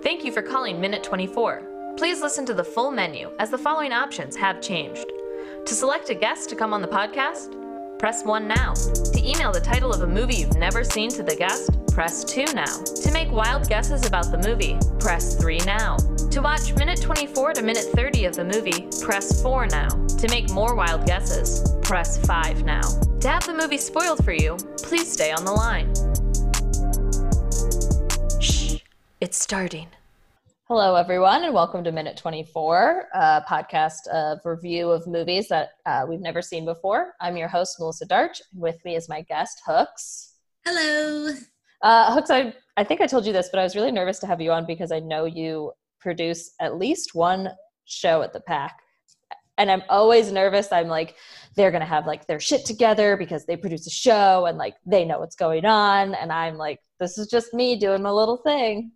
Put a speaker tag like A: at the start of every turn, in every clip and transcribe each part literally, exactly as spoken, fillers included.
A: Thank you for calling Minute twenty-four. Please listen to the full menu as the following options have changed. To select a guest to come on the podcast, press one now. To email the title of a movie you've never seen to the guest, press two now. To make wild guesses about the movie, press three now. To watch Minute twenty-four to Minute thirty of the movie, press four now. To make more wild guesses, press five now. To have the movie spoiled for you, please stay on the line. Shh, it's starting.
B: Hello, everyone, and welcome to Minute twenty-four, a podcast of review of movies that uh, we've never seen before. I'm your host, Melissa Darch. With me is my guest, Hooks.
C: Hello.
B: Uh, Hooks, I, I think I told you this, but I was really nervous to have you on because I know you produce at least one show at the Pack. And I'm always nervous. I'm like, they're going to have like their shit together because they produce a show and like they know what's going on. And I'm like, this is just me doing my little thing.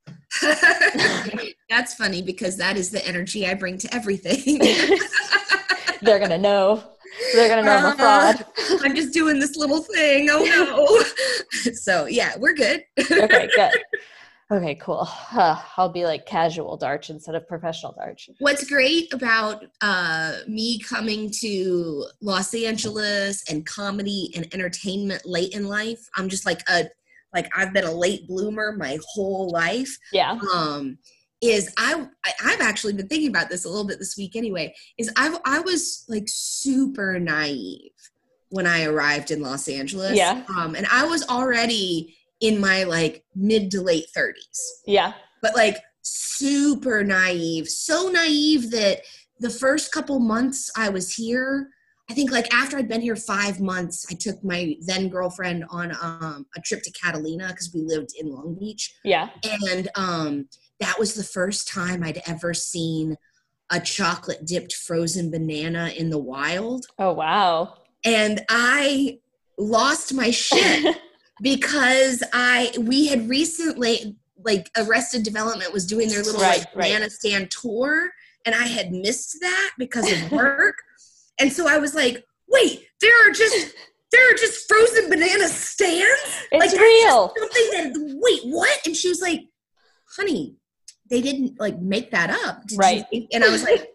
C: That's funny because that is the energy I bring to everything.
B: They're going to know. They're going to know I'm a fraud.
C: Uh, I'm just doing this little thing. Oh, no. So, yeah, we're good.
B: Okay, good. Okay, cool. Uh, I'll be like casual Darch instead of professional Darch.
C: What's great about uh, me coming to Los Angeles and comedy and entertainment late in life, I'm just like a like I've been a late bloomer my whole life.
B: Yeah.
C: Um, is I, I I've actually been thinking about this a little bit this week anyway, is I I was like super naive when I arrived in Los Angeles.
B: Yeah.
C: Um, and I was already in my like mid to late thirties.
B: Yeah.
C: But like super naive, so naive that the first couple months I was here, I think like after I'd been here five months, I took my then girlfriend on um, a trip to Catalina because we lived in Long Beach.
B: Yeah.
C: And um, that was the first time I'd ever seen a chocolate dipped frozen banana in the wild.
B: Oh, wow.
C: And I lost my shit because I, we had recently, like Arrested Development was doing their little
B: right,
C: like
B: right.
C: banana stand tour. And I had missed that because of work. And so I was like, wait, there are just there are just frozen banana stands?
B: It's
C: like,
B: real.
C: Something that, wait, what? And she was like, honey, they didn't like make that up. Did
B: right.
C: You think? And I was like,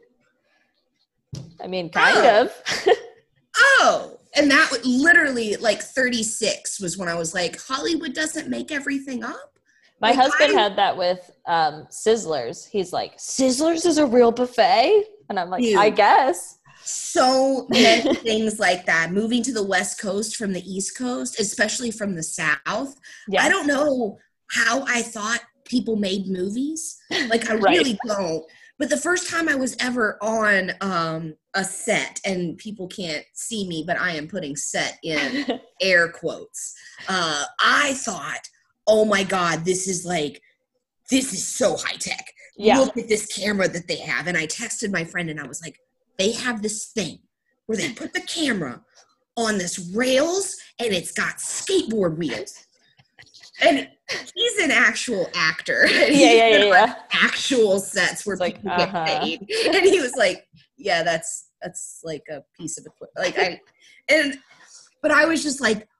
B: I mean, kind
C: oh.
B: of.
C: oh. And that was literally like thirty-six was when I was like, Hollywood doesn't make everything up.
B: My
C: like,
B: husband
C: I,
B: had that with um, Sizzlers. He's like, Sizzlers is a real buffet? And I'm like,
C: dude.
B: I guess.
C: So many things like that. Moving to the West Coast from the East Coast, especially from the South.
B: Yeah.
C: I don't know how I thought people made movies. Like, I
B: right.
C: really don't. But the first time I was ever on um, a set, and people can't see me, but I am putting set in air quotes. Uh, I thought, oh my God, this is like, this is so high tech.
B: Yeah.
C: Look at this camera that they have. And I texted my friend and I was like, they have this thing where they put the camera on this rails and it's got skateboard wheels. And he's an actual actor.
B: Yeah, yeah, yeah, yeah.
C: Actual sets where
B: it's
C: people
B: like, uh-huh.
C: get paid. And he was like, yeah, that's that's like a piece of equipment. Like I and but I was just like,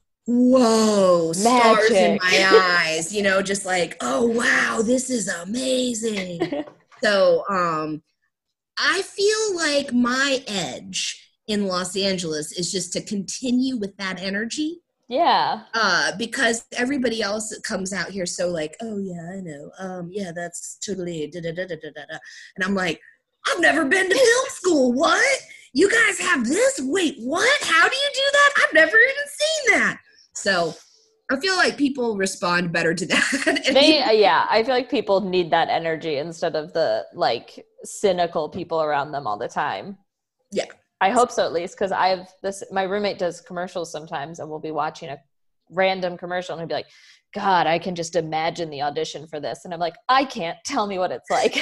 C: whoa, stars in my eyes, you know, just like, oh wow, this is amazing. So um I feel like my edge in Los Angeles is just to continue with that energy.
B: Yeah.
C: Uh, because everybody else that comes out here so like, oh yeah, I know. Um, yeah, that's totally da da da da da da. And I'm like, I've never been to film school. What? You guys have this? Wait, what? How do you do that? I've never even seen that. So I feel like people respond better to that.
B: they, uh, yeah, I feel like people need that energy instead of the like cynical people around them all the time.
C: Yeah.
B: I hope so, at least, because I've this. My roommate does commercials sometimes, and we'll be watching a random commercial, and he'll be like, "God, I can just imagine the audition for this," and I'm like, "I can't. Tell me what it's like."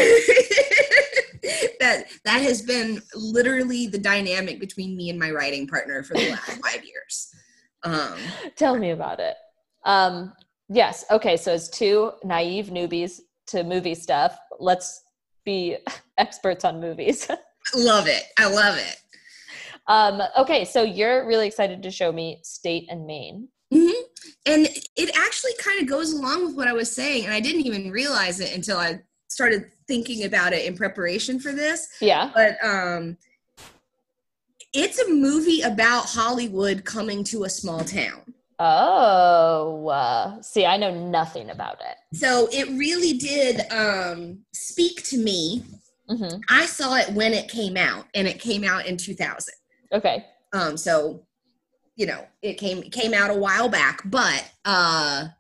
C: that that has been literally the dynamic between me and my writing partner for the last five years. Um,
B: Tell me about it. Um, yes. Okay. So it's two naive newbies to movie stuff. Let's be experts on movies.
C: Love it. I love it.
B: Um, okay, so you're really excited to show me State and Main.
C: Mm-hmm. and it actually kind of goes along with what I was saying, and I didn't even realize it until I started thinking about it in preparation for this.
B: Yeah.
C: But um, it's a movie about Hollywood coming to a small town.
B: Oh, uh, see, I know nothing about it.
C: So it really did um, speak to me. Mm-hmm. I saw it when it came out, and it came out in two thousand.
B: Okay.
C: Um, so, you know, it came it came out a while back, but uh,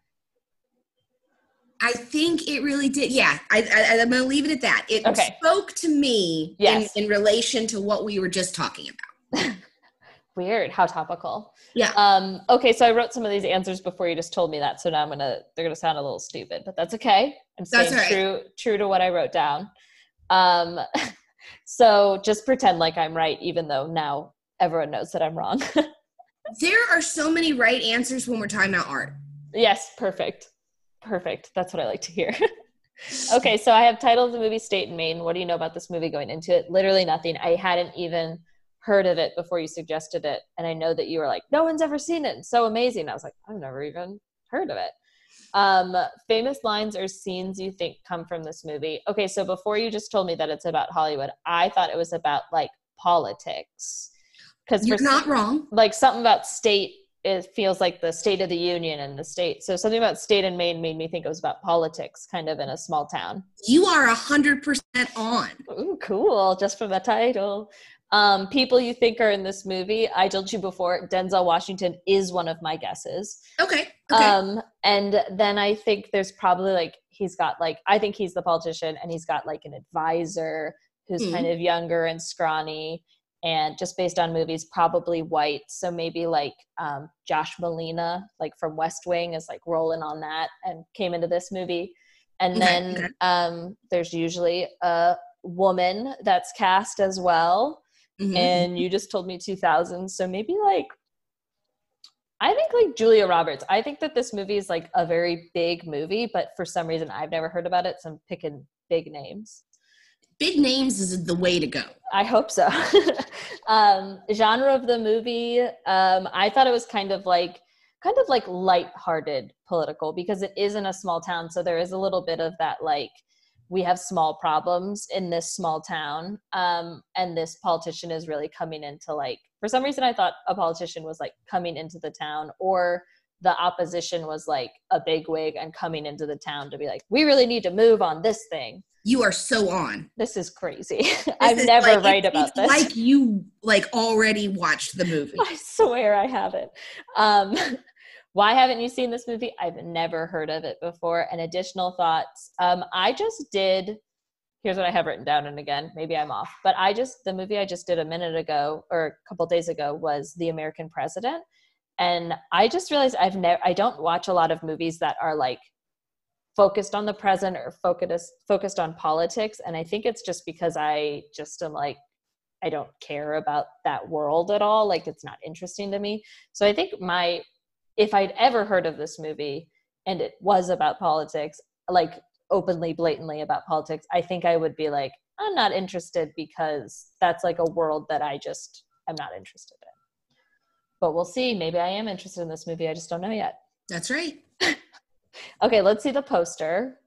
C: I think it really did. Yeah, I, I, I'm going to leave it at that. It
B: okay.
C: spoke to me
B: yes.
C: in, in relation to what we were just talking about.
B: Weird. How topical.
C: Yeah.
B: Um, okay, so I wrote some of these answers before you just told me that, so now I'm gonna they're gonna sound a little stupid, but that's okay. I'm staying
C: right.
B: true true to what I wrote down. Um, so just pretend like I'm right, even though now everyone knows that I'm wrong.
C: There are so many right answers when we're talking about art.
B: Yes, perfect. Perfect. That's what I like to hear. Okay, so I have title of the movie, State and Maine. What do you know about this movie going into it? Literally nothing. I hadn't even heard of it before you suggested it. And I know that you were like, no one's ever seen it. It's so amazing. I was like, I've never even heard of it. Um, famous lines or scenes you think come from this movie. Okay, so before you just told me that it's about Hollywood, I thought it was about like politics. Because
C: you're not
B: some,
C: wrong.
B: Like something about state, it feels like the State of the Union and the state. So something about State and Maine made me think it was about politics, kind of in a small town.
C: You are a hundred percent on.
B: Ooh, cool! Just from the title. Um, people you think are in this movie, I told you before, Denzel Washington is one of my guesses.
C: Okay. okay.
B: Um, and then I think there's probably like, he's got like, I think he's the politician and he's got like an advisor who's mm. kind of younger and scrawny and just based on movies, probably white. So maybe like um, Josh Malina, like from West Wing is like rolling on that and came into this movie. And
C: okay.
B: then
C: okay.
B: um, there's usually a woman that's cast as well. Mm-hmm. And you just told me two thousand. So maybe like, I think like Julia Roberts. I think that this movie is like a very big movie, but for some reason I've never heard about it. So I'm picking big names.
C: Big names is the way to go.
B: I hope so. um, genre of the movie. Um, I thought it was kind of like, kind of like lighthearted political because it is in a small town. So there is a little bit of that like, we have small problems in this small town. Um, and this politician is really coming into like, for some reason I thought a politician was like coming into the town or the opposition was like a bigwig and coming into the town to be like, we really need to move on this thing.
C: You are so on.
B: This is crazy. This I'm is never
C: like,
B: right
C: it's,
B: about
C: it's
B: this.
C: Like you like already watched the movie.
B: I swear I haven't. Um, Why haven't you seen this movie? I've never heard of it before. And additional thoughts. Um, I just did, here's what I have written down, and again, maybe I'm off, but I just, the movie I just did a minute ago or a couple days ago was The American President. And I just realized I've never, I don't watch a lot of movies that are like focused on the present or focused, focused on politics. And I think it's just because I just am like, I don't care about that world at all. Like it's not interesting to me. So I think my, if I'd ever heard of this movie and it was about politics, like openly, blatantly about politics, I think I would be like, I'm not interested because that's like a world that I just, I'm not interested in. But we'll see. Maybe I am interested in this movie. I just don't know yet.
C: That's right.
B: Okay, let's see the poster.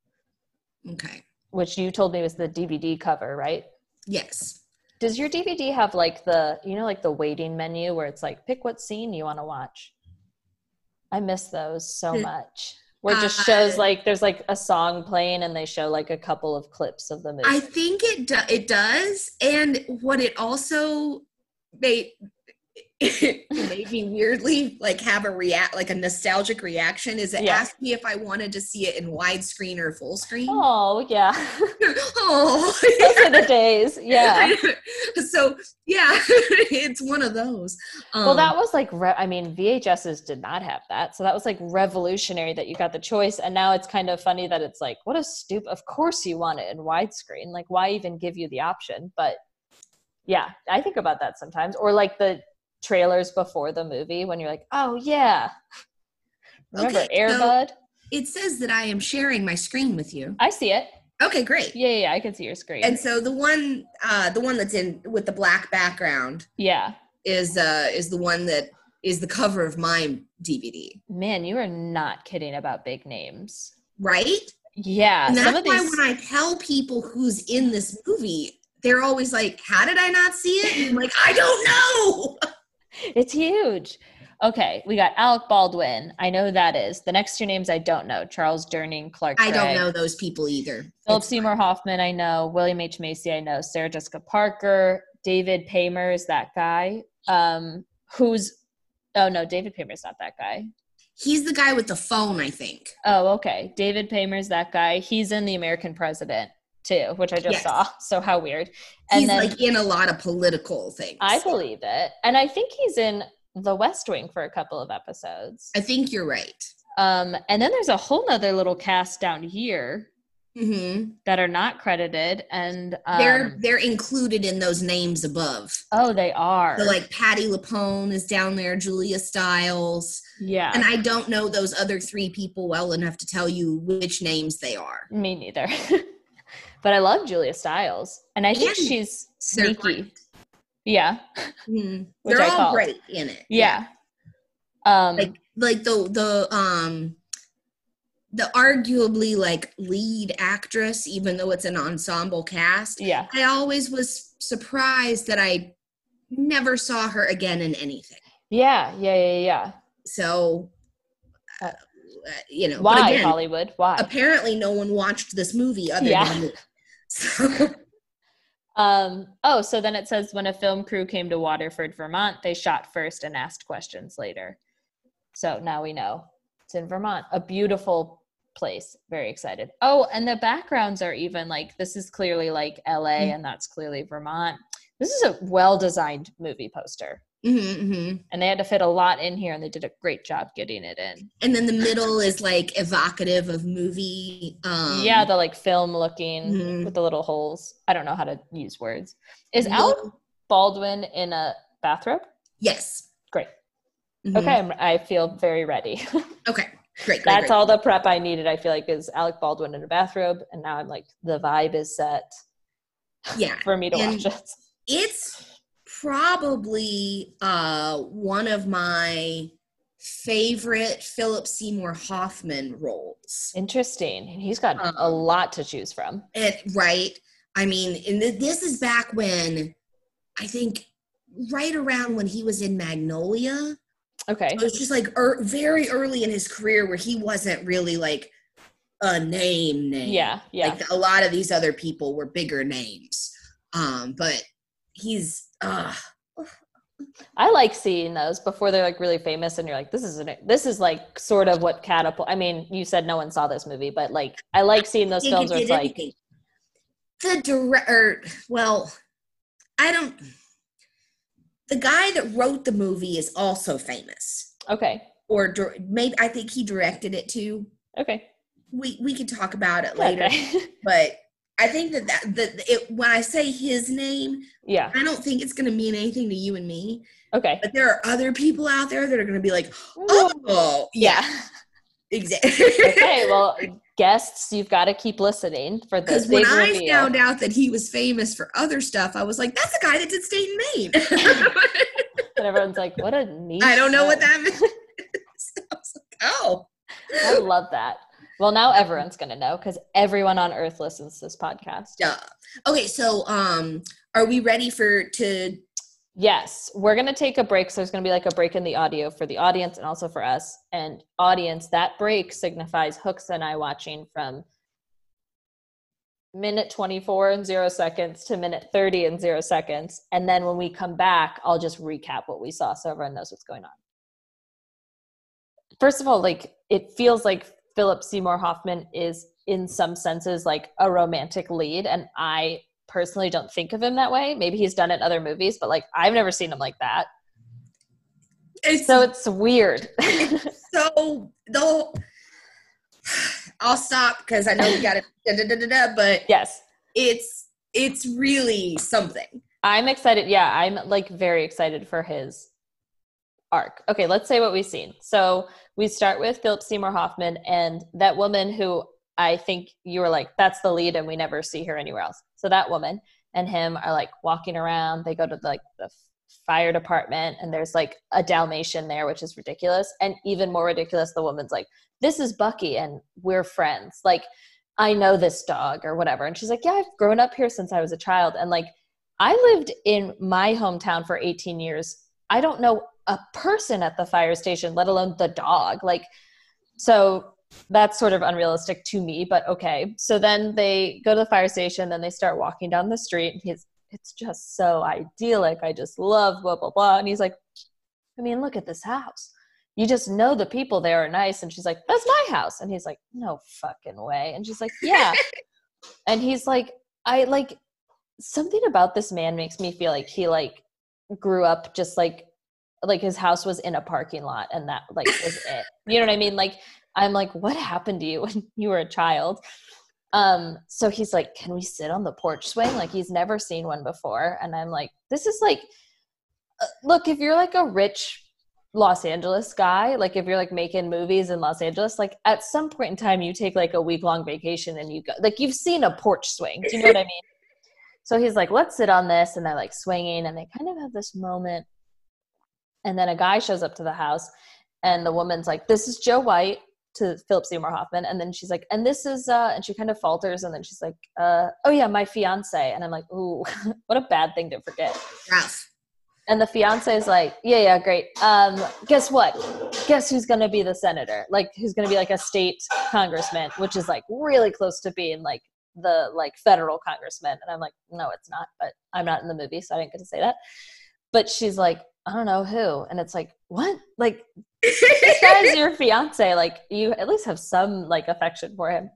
C: Okay.
B: Which you told me was the D V D cover, right?
C: Yes.
B: Does your D V D have like the, you know, like the waiting menu where it's like, pick what scene you want to watch? I miss those so much. Where it just shows like, there's like a song playing and they show like a couple of clips of the movie.
C: I think it do- it does. And what it also made, it made me weirdly like have a react, like a nostalgic reaction is it yeah. asked me if I wanted to see it in widescreen or full screen.
B: Oh yeah.
C: Oh,
B: those are the days. Yeah.
C: So yeah, it's one of those.
B: Um, well, that was like, re- I mean, V H S's did not have that. So that was like revolutionary that you got the choice. And now it's kind of funny that it's like, what a stupid, of course you want it in widescreen. Like why even give you the option? But yeah, I think about that sometimes. Or like the trailers before the movie when you're like, oh yeah. Remember okay, Air so Bud?
C: It says that I am sharing my screen with you.
B: I see it.
C: Okay, great.
B: Yeah, yeah, yeah, I can see your screen.
C: And so the one, uh, the one that's in with the black background,
B: yeah,
C: is uh is the one that is the cover of my D V D.
B: Man, you are not kidding about big names.
C: Right?
B: Yeah.
C: And that's
B: some of
C: why
B: these...
C: when I tell people who's in this movie, they're always like, how did I not see it? And I'm like, I don't know.
B: It's huge. Okay, we got Alec Baldwin. I know who that is. The next two names I don't know. Charles Durning, Clark
C: I
B: Gregg.
C: don't know those people either.
B: Philip
C: It's
B: Seymour
C: fine.
B: Hoffman, I know. William H. Macy, I know. Sarah Jessica Parker. David Paymer is that guy. Um, who's, oh no, David Paymer's not that guy.
C: He's the guy with the phone, I think.
B: Oh, okay. David Paymer's that guy. He's in The American President too, which I just
C: Yes.
B: saw. So how weird. And
C: He's
B: then
C: like in a lot of political things.
B: I believe it. And I think he's in The West Wing for a couple of episodes.
C: I think you're right.
B: Um, and then there's a whole nother little cast down here
C: Mm-hmm.
B: that are not credited. And um,
C: They're they're included in those names above.
B: oh, they are.
C: So like Patty LuPone is down there, Julia Stiles.
B: yeah.
C: And I don't know those other three people well enough to tell you which names they are.
B: Me neither. But I love Julia Stiles. And I think
C: And
B: she's
C: they're
B: sneaky.
C: great.
B: Yeah.
C: Mhm.
B: Which
C: They're
B: I
C: all
B: called.
C: great in it.
B: Yeah. Um,
C: Like like the the um the arguably like lead actress, even though it's an ensemble cast,
B: yeah.
C: I always was surprised that I never saw her again in anything.
B: Yeah. Yeah. Yeah. Yeah.
C: So, uh, uh, you know,
B: Why,
C: but again,
B: Hollywood? Why?
C: apparently no one watched this movie other
B: Yeah.
C: than me. So,
B: Um, oh, so then it says when a film crew came to Waterford, Vermont, they shot first and asked questions later. So now we know it's in Vermont, a beautiful place. Very excited. Oh, and the backgrounds are even like, this is clearly like L A
C: Mm-hmm.
B: and that's clearly Vermont. This is a well-designed movie poster.
C: mhm, mhm.
B: And they had to fit a lot in here and they did a great job getting it in.
C: And then the middle is like evocative of movie. Um,
B: yeah, the like film looking
C: Mhm.
B: with the little holes. I don't know how to use words. Is
C: look-
B: Alec Baldwin in a bathrobe?
C: Yes.
B: Great.
C: Mhm.
B: Okay, I'm, I feel very ready.
C: Okay. Great. Great.
B: That's
C: great.
B: all the prep I needed, I feel like, is Alec Baldwin in a bathrobe. And now I'm like, the vibe is set
C: Yeah.
B: for me to
C: And-
B: watch it.
C: It's probably uh, one of my favorite Philip Seymour Hoffman roles.
B: Interesting. And he's got a
C: Um,
B: lot to choose from.
C: It, right? I mean, and th- this is back when I think right around when he was in Magnolia.
B: Okay.
C: It was just like er, very early in his career where he wasn't really like a name name.
B: Yeah, yeah.
C: Like a lot of these other people were bigger names. Um, but he's uh
B: I like seeing those before they're like really famous and you're like, this is an, this is like sort of what catapult. I mean, you said no one saw this movie, but like I like seeing those
C: think
B: films
C: it
B: where it's
C: did
B: like,
C: anything. The director, well, I don't, the guy that wrote the movie is also famous.
B: okay,
C: Or dir- maybe, I think he directed it too.
B: okay,
C: We we could talk about it later.
B: okay.
C: But I think that, that, that it, when I say his name,
B: Yeah,
C: I don't think it's going to mean anything to you and me.
B: okay.
C: But there are other people out there that are going to be like, oh,
B: Yeah.
C: exactly.
B: Okay, well, guests, you've got to keep listening for the
C: Because
B: big
C: when I
B: reveal.
C: found out that he was famous for other stuff, I was like, that's the guy that did State and Maine.
B: And everyone's like, what a neat
C: I don't know
B: show.
C: what that means. I was like, oh.
B: I love that. Well, now everyone's going to know because everyone on earth listens to this podcast.
C: Duh. Okay, so um, are we ready for to
B: Yes, we're going to take a break. So there's going to be like a break in the audio for the audience and also for us. And audience, that break signifies Hooks and I watching from minute twenty-four and zero seconds to minute thirty and zero seconds. And then when we come back, I'll just recap what we saw so everyone knows what's going on. First of all, like it feels like Philip Seymour Hoffman is in some senses like a romantic lead. And I personally don't think of him that way. Maybe he's done it in other movies, but like I've never seen him like that.
C: it's
B: So it's weird.
C: so the I'll stop because I know we got to but
B: Yes.
C: it's it's really something.
B: I'm excited. Yeah, I'm like very excited for his arc. Okay, let's say what we've seen. So we start with Philip Seymour Hoffman and that woman who I think you were like, that's the lead and we never see her anywhere else. So that woman and him are like walking around. They go to like the fire department, and there's like a Dalmatian there, which is ridiculous. And even more ridiculous, the woman's like, this is Bucky and we're friends. Like, I know this dog or whatever. And she's like, yeah, I've grown up here since I was a child. And like, I lived in my hometown for eighteen years. I don't know a person at the fire station, let alone the dog. Like, so that's sort of unrealistic to me, but okay. So then they go to the fire station, then they start walking down the street, and he's, it's just so idyllic. I just love blah, blah, blah. And he's like, I mean, look at this house. You just know the people there are nice. And she's like, that's my house. And he's like, no fucking way. And she's like, yeah. And he's like, I like, something about this man makes me feel like he like grew up just like, like his house was in a parking lot and that like was it. You know what I mean? Like, I'm like, what happened to you when you were a child? Um, so he's like, can we sit on the porch swing? Like, he's never seen one before. And I'm like, this is like, uh, look, if you're like a rich Los Angeles guy, like if you're like making movies in Los Angeles, like at some point in time, you take like a week long vacation and you go, like, you've seen a porch swing. Do you know what I mean? So he's like, let's sit on this. And they're like swinging, and they kind of have this moment. And then a guy shows up to the house, and the woman's like, this is Joe White, to Philip Seymour Hoffman. And then she's like, and this is, uh, and she kind of falters. And then she's like, uh, oh yeah, my fiance. And I'm like, ooh, what a bad thing to forget.
C: Rough.
B: And the fiance is like, yeah, yeah, great. Um, guess what? Guess who's going to be the senator? Like, who's going to be like a state congressman, which is like really close to being like the like federal congressman. And I'm like, no, it's not, but I'm not in the movie, so I didn't get to say that. But she's like, I don't know who. And it's like, what? Like, this guy's your fiance. Like, you at least have some like affection for him.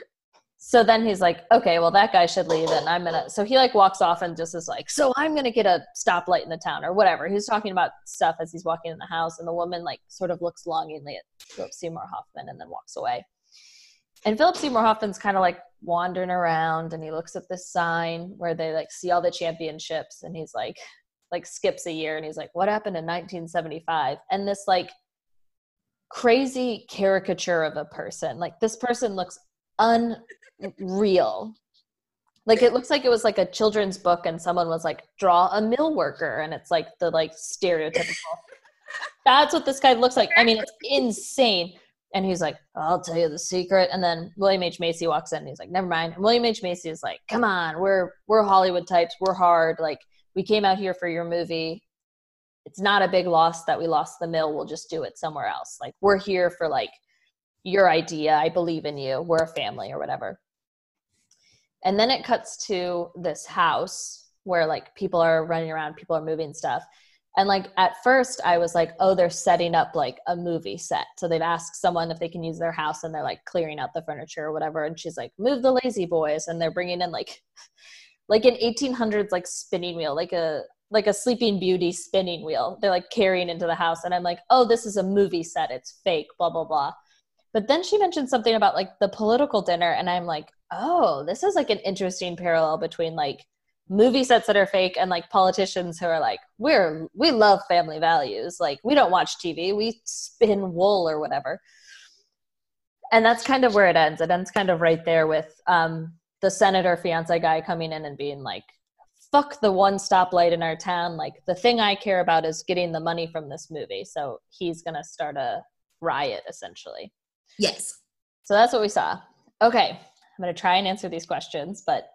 B: So then he's like, okay, well, that guy should leave, and I'm gonna, so he like walks off and just is like, so I'm gonna get a stoplight in the town or whatever. He's talking about stuff as he's walking in the house, and the woman like sort of looks longingly at Philip Seymour Hoffman and then walks away. And Philip Seymour Hoffman's kind of like wandering around, and he looks at this sign where they like see all the championships, and he's like, like skips a year, and he's like, what happened in nineteen seventy-five? And this like crazy caricature of a person, like this person looks unreal. Like, it looks like it was like a children's book and someone was like, draw a mill worker, and it's like the like stereotypical. That's what this guy looks like. I mean, it's insane. And he's like, I'll tell you the secret. And then William H. Macy walks in, and he's like, never mind. And William H. Macy is like, come on, we're we're Hollywood types, we're hard, like, we came out here for your movie. It's not a big loss that we lost the mill. We'll just do it somewhere else. Like, we're here for like your idea. I believe in you. We're a family or whatever. And then it cuts to this house where like people are running around, people are moving stuff. And like at first I was like, oh, they're setting up like a movie set. So they've asked someone if they can use their house, and they're like clearing out the furniture or whatever. And she's like, move the lazy boys. And they're bringing in like, like an eighteen hundreds like spinning wheel, like a, like a Sleeping Beauty spinning wheel. They're like carrying into the house. And I'm like, oh, this is a movie set. It's fake, blah, blah, blah. But then she mentioned something about like the political dinner. And I'm like, oh, this is like an interesting parallel between like movie sets that are fake and like politicians who are like, we're, we love family values. Like, we don't watch T V, we spin wool or whatever. And that's kind of where it ends. It ends kind of right there with um, the senator fiance guy coming in and being like, fuck the one stoplight in our town. Like, the thing I care about is getting the money from this movie. So he's going to start a riot essentially.
C: Yes.
B: So that's what we saw. Okay. I'm going to try and answer these questions, but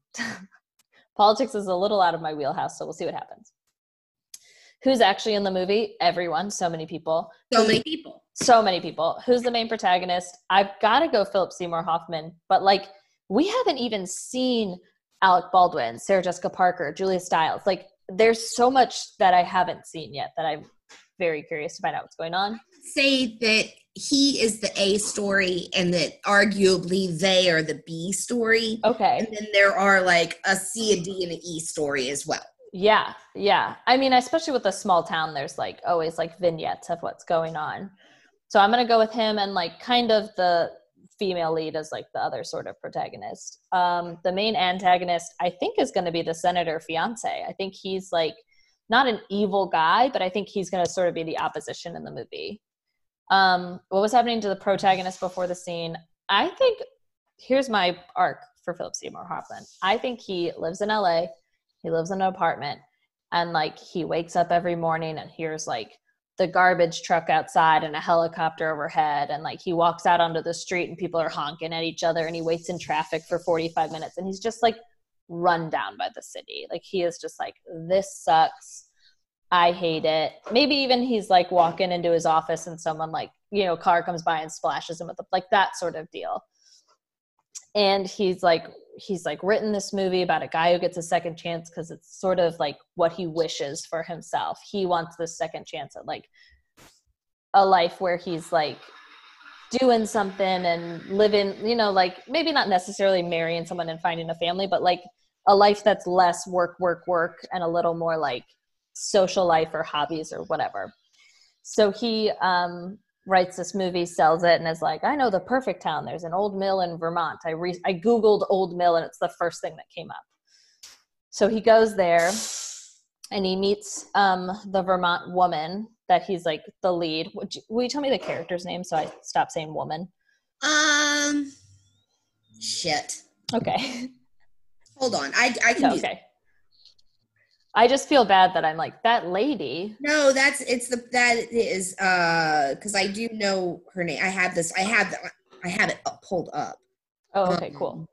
B: politics is a little out of my wheelhouse, so we'll see what happens. Who's actually in the movie? Everyone. So many people.
C: So many people.
B: So many people. Who's the main protagonist? I've got to go Philip Seymour Hoffman, but like, we haven't even seen Alec Baldwin, Sarah Jessica Parker, Julia Stiles. Like, there's so much that I haven't seen yet that I'm very curious to find out what's going on.
C: Say that he is the A story and that arguably they are the B story.
B: Okay.
C: And then there are like a C, a D, and an E story as well.
B: Yeah. Yeah. I mean, especially with a small town, there's like always like vignettes of what's going on. So I'm going to go with him, and like kind of the female lead as like the other sort of protagonist. Um, the main antagonist, I think, is going to be the senator fiance. I think he's like not an evil guy, but I think he's going to sort of be the opposition in the movie. Um, what was happening to the protagonist before the scene? I think, here's my arc for Philip Seymour Hoffman. I think he lives in L A. He lives in an apartment. And like he wakes up every morning and hears like the garbage truck outside and a helicopter overhead, and like he walks out onto the street and people are honking at each other, and he waits in traffic for forty-five minutes, and he's just like run down by the city. Like he is just like, this sucks, I hate it. Maybe even he's like walking into his office and someone like, you know, car comes by and splashes him with the, like that sort of deal. And he's like, he's like written this movie about a guy who gets a second chance because it's sort of like what he wishes for himself. He wants this second chance at like a life where he's like doing something and living, you know, like maybe not necessarily marrying someone and finding a family, but like a life that's less work, work, work, and a little more like social life or hobbies or whatever. So he, um, writes this movie, sells it, and is like, I know the perfect town. There's an old mill in Vermont. I re- I Googled old mill, and it's the first thing that came up. So he goes there, and he meets um, the Vermont woman that he's like the lead. Would you, will you tell me the character's name so I stop saying woman?
C: Um, shit.
B: Okay.
C: Hold on. I, I can
B: no,
C: do
B: Okay. That. I just feel bad that I'm like, that lady.
C: No, that's, it's the, that is, uh, cause I do know her name. I have this, I have, I have it up, pulled up.
B: Oh, okay,
C: um,
B: cool.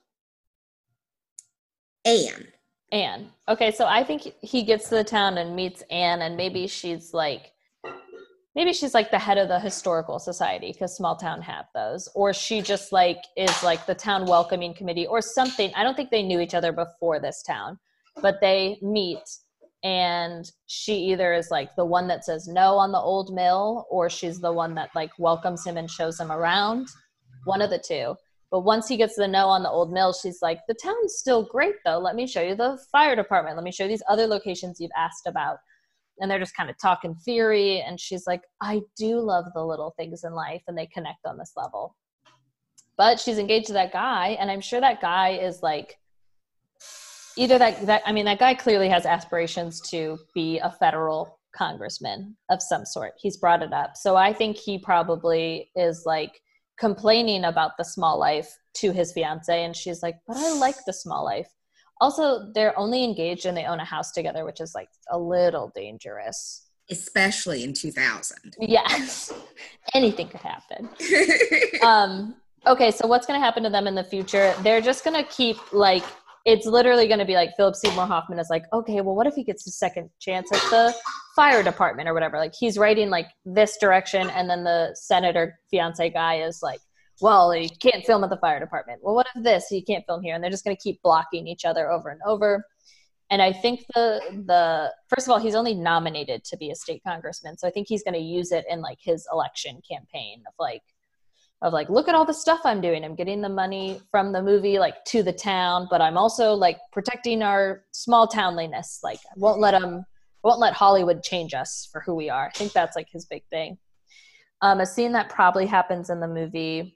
C: Anne.
B: Anne. Okay, so I think he gets to the town and meets Anne, and maybe she's like, maybe she's like the head of the historical society, because small town have those. Or she just like is like the town welcoming committee or something. I don't think they knew each other before this town. But they meet, and she either is like the one that says no on the old mill, or she's the one that like welcomes him and shows him around. One of the two. But once he gets the no on the old mill, she's like, the town's still great though. Let me show you the fire department. Let me show you these other locations you've asked about. And they're just kind of talking theory. And she's like, I do love the little things in life. And they connect on this level. But she's engaged to that guy. And I'm sure that guy is like, Either that, that, I mean, that guy clearly has aspirations to be a federal congressman of some sort. He's brought it up. So I think he probably is like complaining about the small life to his fiance. And she's like, but I like the small life. Also, they're only engaged and they own a house together, which is like a little dangerous.
C: Especially in two thousand.
B: Yes. Anything could happen. um, okay, so what's going to happen to them in the future? They're just going to keep like, it's literally going to be like Philip Seymour Hoffman is like, okay, well, what if he gets a second chance at the fire department or whatever? Like he's writing like this direction. And then the senator fiance guy is like, well, you can't film at the fire department. Well, what if this? You can't film here. And they're just going to keep blocking each other over and over. And I think the, the, first of all, he's only nominated to be a state congressman. So I think he's going to use it in like his election campaign of like, of like, look at all the stuff I'm doing. I'm getting the money from the movie, like to the town, but I'm also like protecting our small townliness. Like I won't let them, won't let Hollywood change us for who we are. I think that's like his big thing. Um, a scene that probably happens in the movie.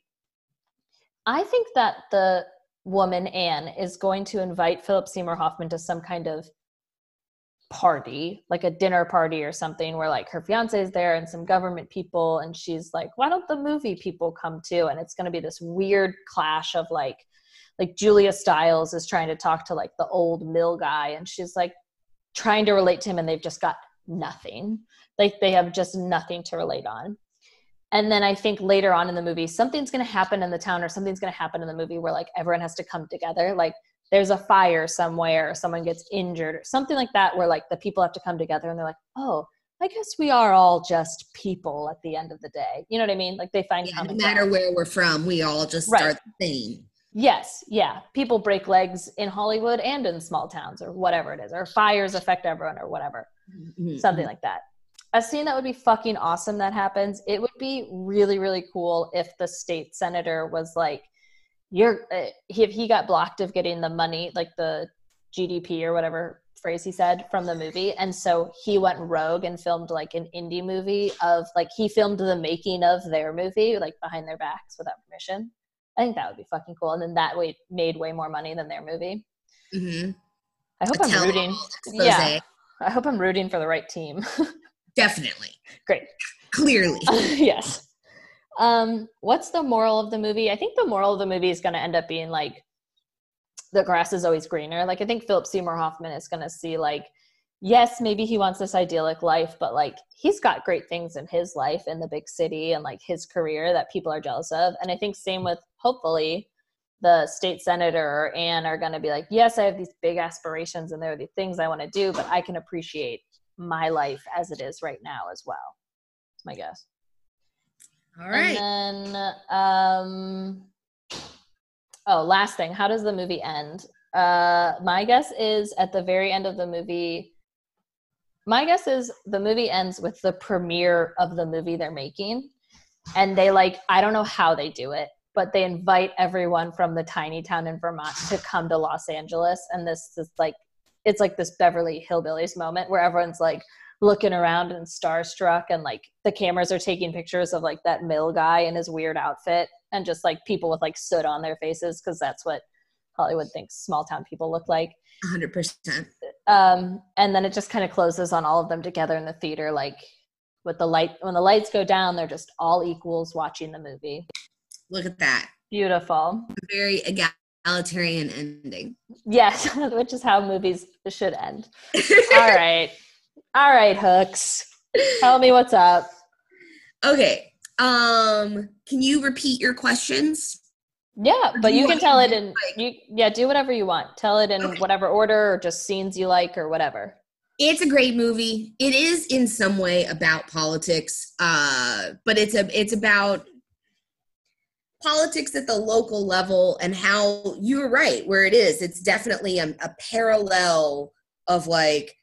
B: I think that the woman, Anne, is going to invite Philip Seymour Hoffman to some kind of party, like a dinner party or something, where like her fiance is there and some government people, and she's like, why don't the movie people come too? And it's going to be this weird clash of like like Julia Stiles is trying to talk to like the old mill guy, and she's like trying to relate to him, and they've just got nothing. Like they have just nothing to relate on. And then I think later on in the movie, something's going to happen in the town, or something's going to happen in the movie where like everyone has to come together. Like there's a fire somewhere, or someone gets injured or something like that, where like the people have to come together and they're like, oh, I guess we are all just people at the end of the day. You know what I mean? Like they find
C: yeah,
B: common
C: no matter
B: ground.
C: where we're from, we all just
B: Right.
C: start the same.
B: Yes. Yeah. People break legs in Hollywood and in small towns or whatever it is, or fires affect everyone or whatever,
C: Mm-hmm.
B: something like that. A scene that would be fucking awesome that happens. It would be really, really cool if the state senator was like, you're, uh, if he got blocked of getting the money, like the G D P or whatever phrase he said from the movie. And so he went rogue and filmed like an indie movie of like, he filmed the making of their movie, like behind their backs without permission. I think that would be fucking cool. And then that way made way more money than their movie.
C: Mm-hmm.
B: I hope
C: A
B: I'm rooting.
C: expose.
B: Yeah. I hope I'm rooting for the right team.
C: Definitely.
B: Great.
C: Clearly.
B: Yes. Um, what's the moral of the movie? I think the moral of the movie is going to end up being like, the grass is always greener. Like I think Philip Seymour Hoffman is going to see like, yes, maybe he wants this idyllic life, but like he's got great things in his life in the big city and like his career that people are jealous of. And I think same with, hopefully, the state senator or Anne are going to be like, yes, I have these big aspirations and there are the things I want to do, but I can appreciate my life as it is right now as well. That's my guess.
C: All right.
B: And then, um, oh, last thing. How does the movie end? Uh, my guess is at the very end of the movie, my guess is the movie ends with the premiere of the movie they're making. And they like, I don't know how they do it, but they invite everyone from the tiny town in Vermont to come to Los Angeles. And this is like, it's like this Beverly Hillbillies moment where everyone's like looking around and starstruck, and like the cameras are taking pictures of like that mill guy in his weird outfit and just like people with like soot on their faces, because that's what Hollywood thinks small town people look like.
C: one hundred percent.
B: Um, and then it just kind of closes on all of them together in the theater, like with the light, when the lights go down, they're just all equals watching the movie.
C: Look at that.
B: Beautiful.
C: Very egalitarian ending.
B: Yes, which is how movies should end. All right. All right, Hooks. Tell me what's up.
C: Okay. Um, can you repeat your questions?
B: Yeah, but you can tell it in
C: like,
B: you yeah, do whatever you want. Tell it in
C: okay.
B: whatever order or just scenes you like or whatever.
C: It's a great movie. It is in some way about politics, uh, but it's a it's about politics at the local level and how you were right where it is. It's definitely a, a parallel of like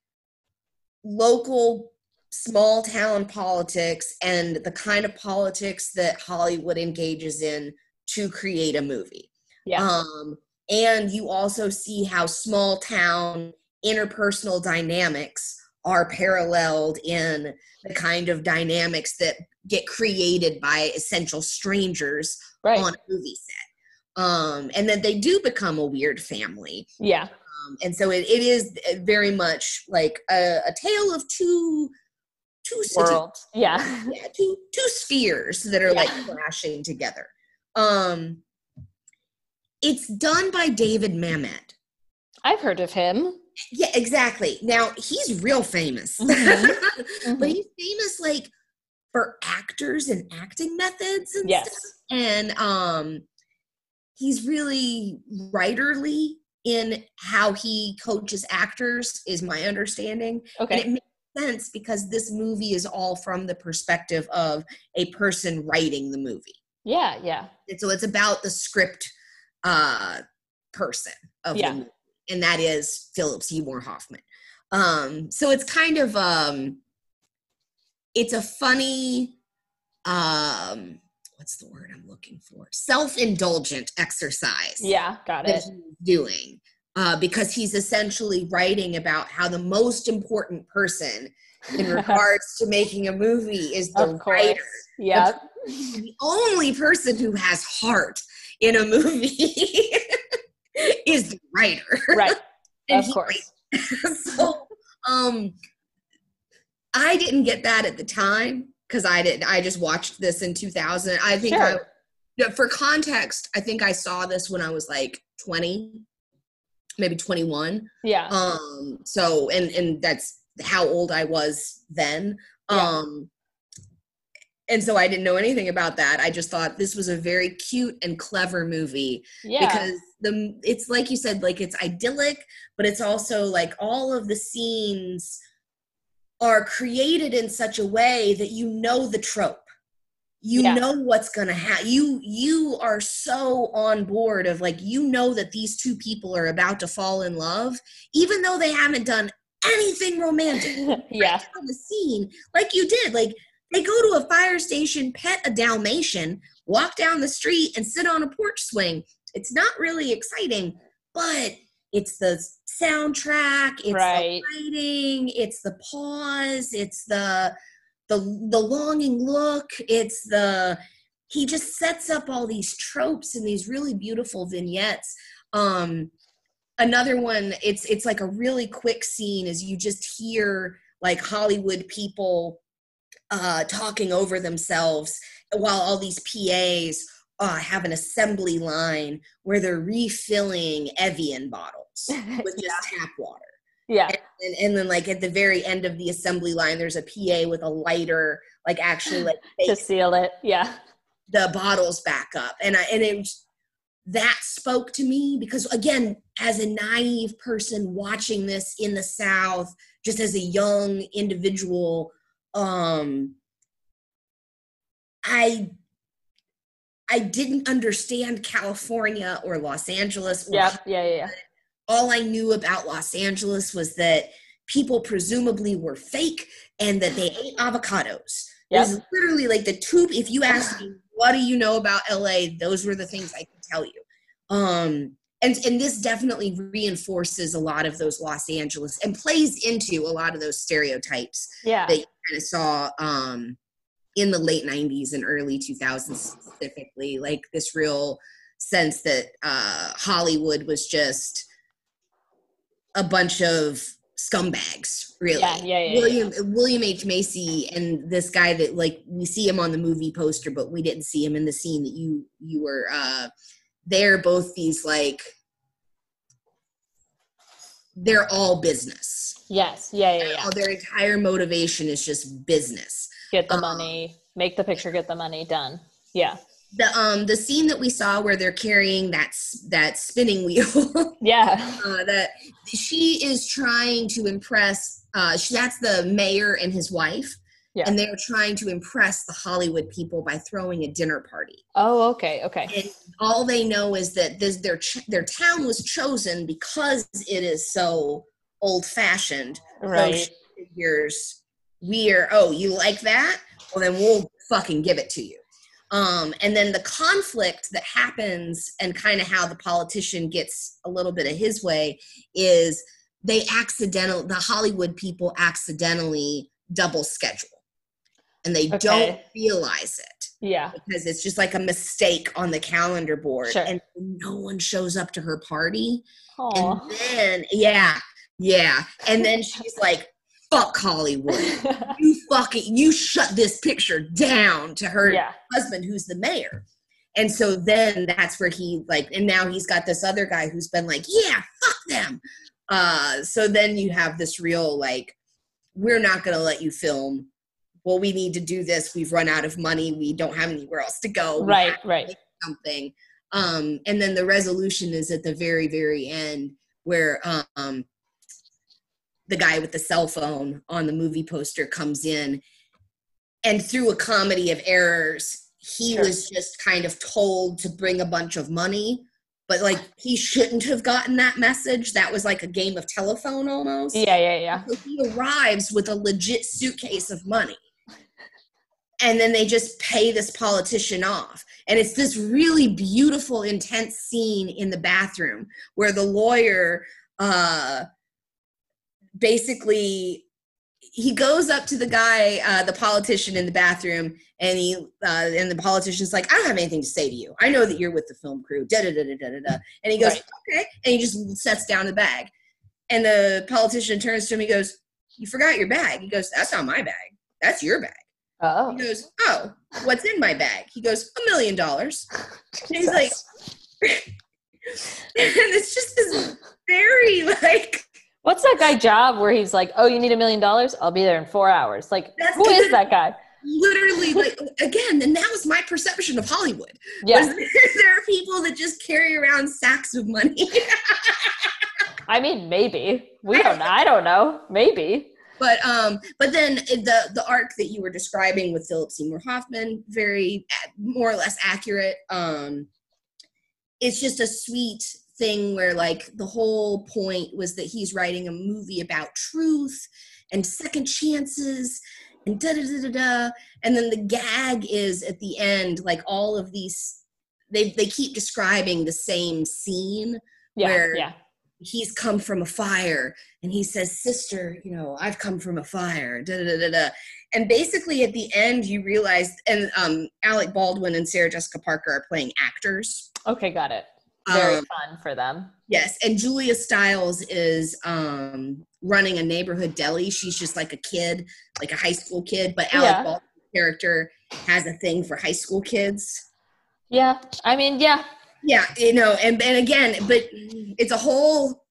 C: local small town politics and the kind of politics that Hollywood engages in to create a movie.
B: Yeah.
C: Um, and you also see how small town interpersonal dynamics are paralleled in the kind of dynamics that get created by essential strangers
B: right.
C: on a movie set. Um, and that they do become a weird family.
B: Yeah.
C: Um, and so it, it is very much like a, a tale of two two
B: worlds.
C: cities.
B: Yeah.
C: Yeah, two two spheres that are
B: Yeah.
C: like clashing together. Um, it's done by David Mamet.
B: I've heard of him.
C: Yeah, exactly. Now he's real famous,
B: Mm-hmm.
C: but
B: Mm-hmm.
C: he's famous like for actors and acting methods and
B: Yes.
C: stuff. And um, he's really writerly in how he coaches actors, is my understanding.
B: Okay.
C: And it makes sense because this movie is all from the perspective of a person writing the movie.
B: Yeah, yeah.
C: And so it's about the script uh, person of
B: Yeah.
C: the movie, and that is Philip Seymour Hoffman. Um, so it's kind of, um, it's a funny, um, what's the word I'm looking for? Self-indulgent exercise.
B: Yeah, got
C: that
B: it.
C: he's doing uh, because he's essentially writing about how the most important person in regards to making a movie is the
B: Of course.
C: writer.
B: Yeah.
C: The only person who has heart in a movie is the writer.
B: Right.
C: And
B: Of
C: he
B: course.
C: writes. So, um, I didn't get that at the time because I didn't. I just watched this in two thousand. I think
B: Sure.
C: I, no, for context, I think I saw this when I was like twenty, maybe twenty-one.
B: Yeah.
C: Um. So, and and that's how old I was then.
B: Yeah.
C: Um. And so I didn't know anything about that. I just thought this was a very cute and clever movie
B: Yeah.
C: because the it's like you said, like it's idyllic, but it's also like all of the scenes are created in such a way that you know the trope. You
B: Yeah.
C: know what's gonna happen. You you are so on board of like you know that these two people are about to fall in love, even though they haven't done anything romantic.
B: Yeah.
C: Right on the scene, like you did, like. They go to a fire station, pet a Dalmatian, walk down the street, and sit on a porch swing. It's not really exciting, but it's the soundtrack, it's
B: Right.
C: the lighting, it's the pause, it's the the the longing look, it's the he just sets up all these tropes and these really beautiful vignettes. Um, another one, it's it's like a really quick scene, is you just hear like Hollywood people Uh, talking over themselves while all these P As uh, have an assembly line where they're refilling Evian bottles with just
B: Yeah.
C: tap water.
B: Yeah.
C: And, and then like at the very end of the assembly line, there's a P A with a lighter, like actually like
B: to seal it. Yeah.
C: The bottles back up. And I, and it was, that spoke to me because again, as a naive person watching this in the South, just as a young individual, um, I, I didn't understand California or Los Angeles. Or
B: yep. Yeah. Yeah. Yeah.
C: All I knew about Los Angeles was that people presumably were fake and that they ate avocados. Yep. It was literally like the two, if you asked me, what do you know about L A? Those were the things I could tell you. Um, and, and this definitely reinforces a lot of those Los Angeles and plays into a lot of those stereotypes
B: yeah.
C: that you kind of saw um, in the late nineties and early two thousands specifically, like this real sense that uh, Hollywood was just a bunch of scumbags, really.
B: Yeah, yeah, yeah,
C: William
B: yeah.
C: William H. Macy and this guy that like we see him on the movie poster, but we didn't see him in the scene that you you were. Uh, they're both these like they're all business.
B: Yes, yeah, yeah, yeah.
C: Their entire motivation is just business.
B: Get the
C: um,
B: money, make the picture, get the money, done. Yeah.
C: The um the scene that we saw where they're carrying that that spinning wheel,
B: yeah,
C: uh, that she is trying to impress. Uh, she, that's the mayor and his wife, yeah. And they're trying to impress the Hollywood people by throwing a dinner party.
B: Oh, okay, okay.
C: And all they know is that this their their town was chosen because it is so old fashioned.
B: Right.
C: So she figures we are. Oh, you like that? Well, then we'll fucking give it to you. Um, and then the conflict that happens and kind of how the politician gets a little bit of his way is they accidental, the Hollywood people accidentally double schedule and they okay. don't realize it.
B: Yeah.
C: Because it's just like a mistake on the calendar board
B: sure.
C: and no one shows up to her party.
B: Aww.
C: And then, yeah, yeah. And then she's like, fuck Hollywood. You fucking, you shut this picture down to her yeah. husband, who's the mayor. And so then that's where he like, and now he's got this other guy who's been like, yeah, fuck them. Uh, so then you have this real, like, we're not going to let you film. Well, we need to do this. We've run out of money. We don't have anywhere else to go.
B: Right, right.
C: Something. Um, and then the resolution is at the very, very end where, um, the guy with the cell phone on the movie poster comes in and through a comedy of errors, he sure. was just kind of told to bring a bunch of money, but like he shouldn't have gotten that message. That was like a game of telephone almost.
B: Yeah, yeah, yeah.
C: So he arrives with a legit suitcase of money and then they just pay this politician off. And it's this really beautiful, intense scene in the bathroom where the lawyer, uh, basically he goes up to the guy, uh, the politician in the bathroom, and he uh, and the politician's like, I don't have anything to say to you. I know that you're with the film crew. Da da da da da da. And he goes, right. okay, and he just sets down the bag. And the politician turns to him. He goes, you forgot your bag. He goes, that's not my bag. That's your bag.
B: Oh.
C: He goes, oh, what's in my bag? He goes, a million dollars. And he's like, and it's just this very like.
B: What's that guy job where he's like, oh, you need a million dollars? I'll be there in four hours. Like,
C: That's
B: who is that guy?
C: Literally, like, again, and that was my perception of Hollywood.
B: Yeah.
C: There, there are people that just carry around sacks of money.
B: I mean, maybe. We don't know. I don't know. Maybe.
C: But um, but then the the arc that you were describing with Philip Seymour Hoffman, very more or less accurate. Um, it's just a sweet thing where like the whole point was that he's writing a movie about truth and second chances and da da da da da. And then the gag is at the end, like all of these, they they keep describing the same scene
B: yeah,
C: where
B: yeah.
C: he's come from a fire and he says, sister, you know, I've come from a fire, da da da da. And basically at the end you realize, and um, Alec Baldwin and Sarah Jessica Parker are playing actors.
B: Okay, got it. Very
C: um,
B: fun for them.
C: Yes, and Julia Stiles is um, running a neighborhood deli. She's just like a kid, like a high school kid, but Alec
B: yeah.
C: Baldwin's character has a thing for high school kids.
B: Yeah, I mean, yeah.
C: Yeah, you know, and, and again, but it's a whole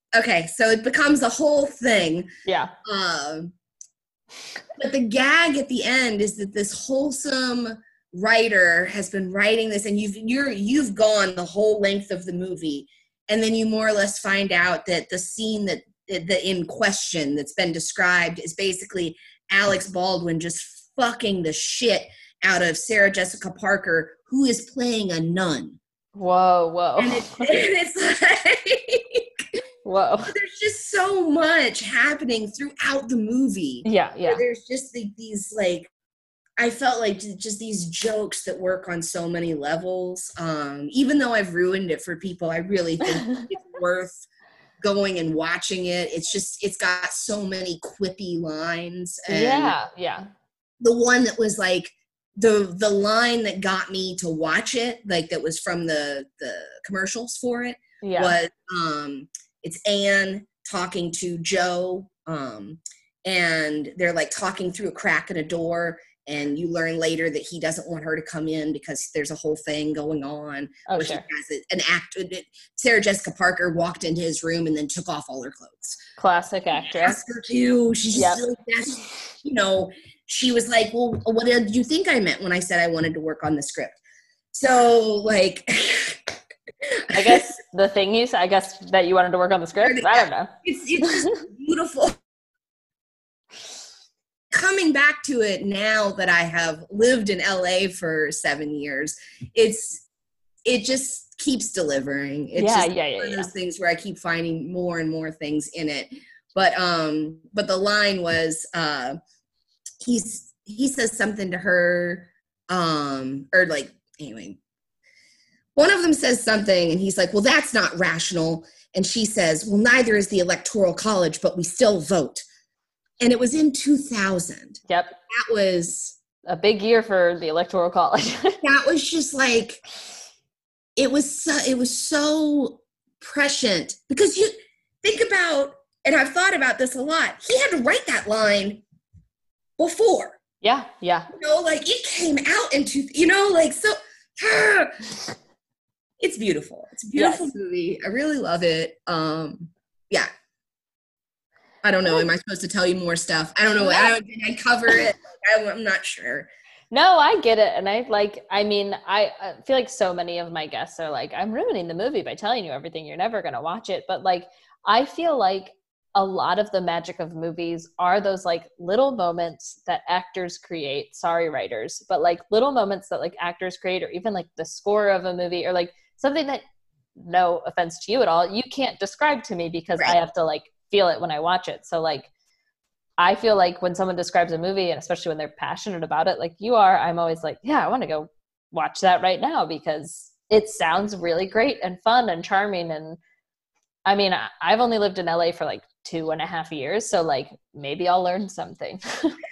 C: okay, so it becomes a whole thing.
B: Yeah.
C: Um, but the gag at the end is that this wholesome writer has been writing this, and you've you're you've gone the whole length of the movie, and then you more or less find out that the scene that the in question that's been described is basically Alex Baldwin just fucking the shit out of Sarah Jessica Parker, who is playing a nun.
B: Whoa, whoa.
C: And, it, and it's like,
B: whoa.
C: There's just so much happening throughout the movie.
B: Yeah, yeah.
C: There's just the, these, like, I felt like just these jokes that work on so many levels. Um, even though I've ruined it for people, I really think it's worth going and watching it. It's just, it's got so many quippy lines. And
B: yeah, yeah.
C: The one that was like, the the line that got me to watch it, like that was from the, the commercials for it, yeah. was, um, it's Anne talking to Joe, um, and they're like talking through a crack in a door, and you learn later that he doesn't want her to come in because there's a whole thing going on.
B: Oh, sure.
C: Has an actor, Sarah Jessica Parker walked into his room and then took off all her clothes.
B: Classic actress.
C: Asked her too. She's just
B: yep.
C: like, that's, you know, she was like, well, what did you think I meant when I said I wanted to work on the script? So, like...
B: I guess the thing you said, I guess that you wanted to work on the script? I don't know.
C: It's, it's just beautiful. Coming back to it now that I have lived in L A for seven years, it's it just keeps delivering. It's
B: yeah,
C: just
B: yeah, yeah,
C: one of
B: yeah.
C: those things where I keep finding more and more things in it. But um, but the line was uh, he's he says something to her, um, or like anyway. One of them says something, and he's like, well, that's not rational. And she says, well, neither is the Electoral College, but we still vote. And it was in two thousand.
B: Yep.
C: That was...
B: a big year for the Electoral College.
C: That was just like... It was so, it was so prescient. Because you think about, and I've thought about this a lot, he had to write that line before.
B: Yeah, yeah.
C: You know, like, it came out into, you know, like, so... It's beautiful. It's a beautiful yes. movie. I really love it. Um, yeah. I don't know. Am I supposed to tell you more stuff? I don't know. I don't, did I cover it? I, I'm not sure.
B: No, I get it. And I like, I mean, I, I feel like so many of my guests are like, I'm ruining the movie by telling you everything. You're never going to watch it. But like, I feel like a lot of the magic of movies are those like little moments that actors create. Sorry, writers, but like little moments that like actors create, or even like the score of a movie, or like something that, no offense to you at all, you can't describe to me because right. I have to like feel it when I watch it. So like, I feel like when someone describes a movie, and especially when they're passionate about it, like you are, I'm always like, yeah, I want to go watch that right now because it sounds really great and fun and charming. And I mean, I've only lived in L A for like two and a half years. So like, maybe I'll learn something.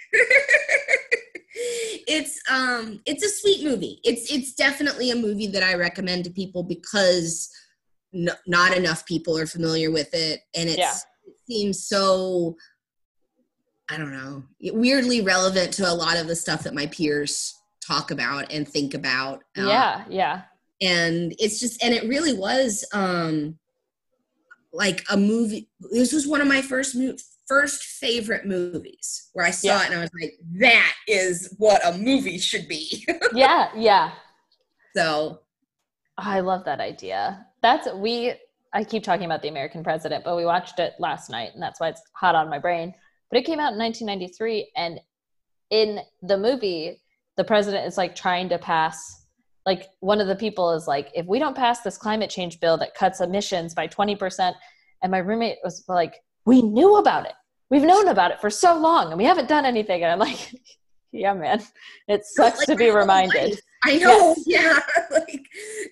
C: It's um it's a sweet movie. It's it's definitely a movie that I recommend to people because no, not enough people are familiar with it, and it's yeah. it seems so, I don't know, weirdly relevant to a lot of the stuff that my peers talk about and think about. Um,
B: yeah, yeah.
C: And it's just, and it really was um like a movie. This was one of my first movies. First favorite movies where I saw yeah. it and I was like, that is what a movie should be.
B: yeah, yeah.
C: So.
B: I love that idea. That's, we, I keep talking about The American President, but we watched it last night and that's why it's hot on my brain. But it came out in nineteen ninety-three, and in the movie, the president is like trying to pass, like one of the people is like, if we don't pass this climate change bill that cuts emissions by twenty percent, and my roommate was like, we knew about it. We've known about it for so long and we haven't done anything. And I'm like, yeah, man, it sucks like to be reminded.
C: Life. I know. Yes. Yeah. Like,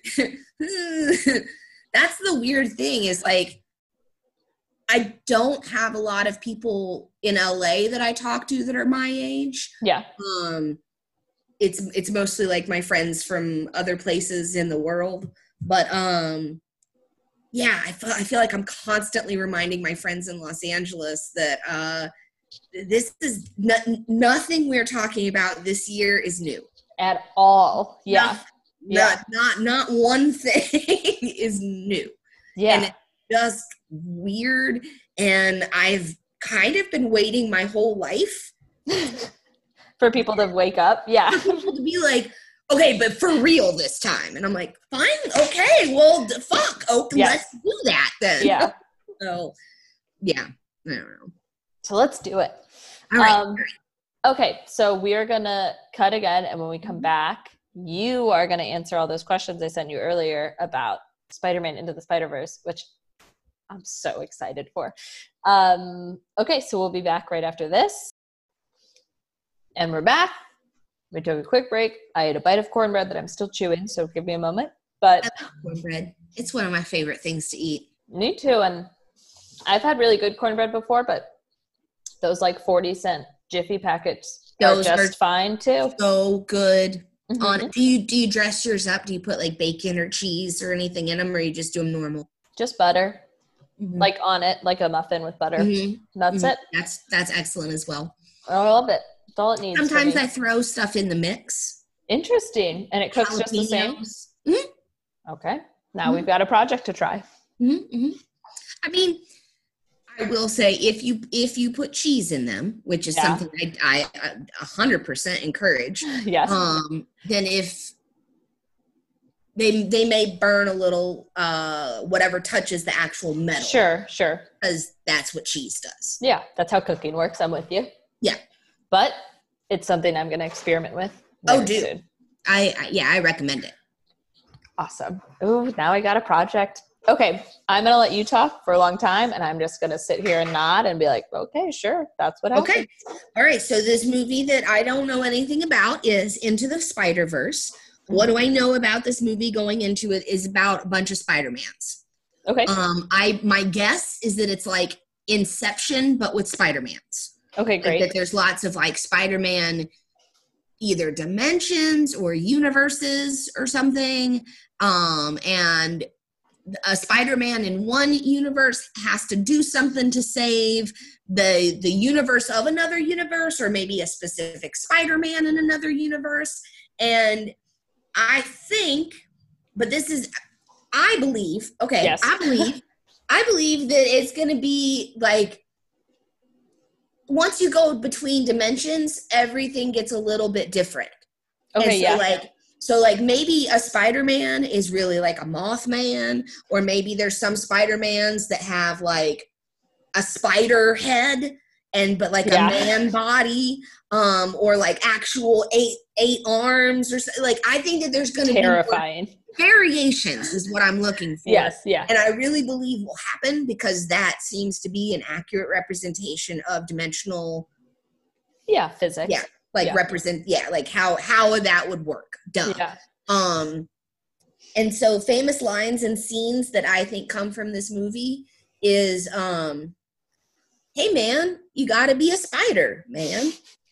C: that's the weird thing is like, I don't have a lot of people in L A that I talk to that are my age.
B: Yeah.
C: Um, it's, it's mostly like my friends from other places in the world, but, um, yeah, I feel, I feel like I'm constantly reminding my friends in Los Angeles that uh, this is no- nothing we're talking about this year is new.
B: At all. Yeah.
C: Not,
B: yeah.
C: Not, not, not one thing is new.
B: Yeah.
C: And just weird. And I've kind of been waiting my whole life
B: for people to wake up. Yeah.
C: For people to be like, okay, but for real this time. And I'm like, fine, okay, well, d- fuck, oh, yes. Let's do that then.
B: Yeah.
C: So, yeah, I don't know.
B: So let's do it.
C: All right.
B: Um, okay, so we are going to cut again, and when we come back, you are going to answer all those questions I sent you earlier about Spider-Man Into the Spider-Verse, which I'm so excited for. Um, okay, so we'll be back right after this. And we're back. We took a quick break. I ate a bite of cornbread that I'm still chewing, so give me a moment. But
C: I love cornbread. It's one of my favorite things to eat.
B: Me too, and I've had really good cornbread before, but those like forty cent Jiffy packets those are just are fine too.
C: So good. Mm-hmm. On do you do you dress yours up? Do you put like bacon or cheese or anything in them, or you just do them normal?
B: Just butter, mm-hmm. like on it, like a muffin with butter. Mm-hmm. That's
C: mm-hmm.
B: it.
C: That's that's excellent as well.
B: I love it. That's all it needs.
C: Sometimes I throw stuff in the mix.
B: Interesting, and it cooks Jalapenos. Just the same. Mm-hmm. Okay, now mm-hmm. we've got a project to try.
C: Mm-hmm. I mean, I will say if you if you put cheese in them, which is yeah. something I a hundred percent encourage.
B: Yes.
C: Um, then if they they may burn a little uh, whatever touches the actual metal.
B: Sure, sure.
C: Because that's what cheese does.
B: Yeah, that's how cooking works. I'm with you.
C: Yeah,
B: but it's something I'm going to experiment with.
C: Oh, dude. I, I yeah, I recommend it.
B: Awesome. Ooh, now I got a project. Okay, I'm going to let you talk for a long time, and I'm just going to sit here and nod and be like, okay, sure, that's what happens.
C: Okay. All right, so this movie that I don't know anything about is Into the Spider-Verse. Mm-hmm. What do I know about this movie going into it is about a bunch of Spider-Mans.
B: Okay.
C: Um, I my guess is that it's like Inception, but with Spider-Mans.
B: Okay, great.
C: Like that there's lots of like Spider-Man either dimensions or universes or something. Um, and a Spider-Man in one universe has to do something to save the the universe of another universe, or maybe a specific Spider-Man in another universe. And I think, but this is, I believe, okay,
B: yes.
C: I believe, I believe that it's going to be like, once you go between dimensions, everything gets a little bit different.
B: Okay,
C: and so
B: yeah.
C: like, So, like, maybe a Spider-Man is really like a Mothman, or maybe there's some Spider-Mans that have, like, a spider head and but, like, yeah. a man body, um, or, like, actual eight eight arms or something. Like, I think that there's going to be
B: terrifying
C: variations is what I'm looking for.
B: Yes, yeah.
C: And I really believe will happen because that seems to be an accurate representation of dimensional.
B: Yeah, physics.
C: Yeah. Like yeah. represent, yeah, like how how that would work. Duh.
B: Yeah.
C: Um, and so famous lines and scenes that I think come from this movie is, um, "Hey man, you got to be a spider, man."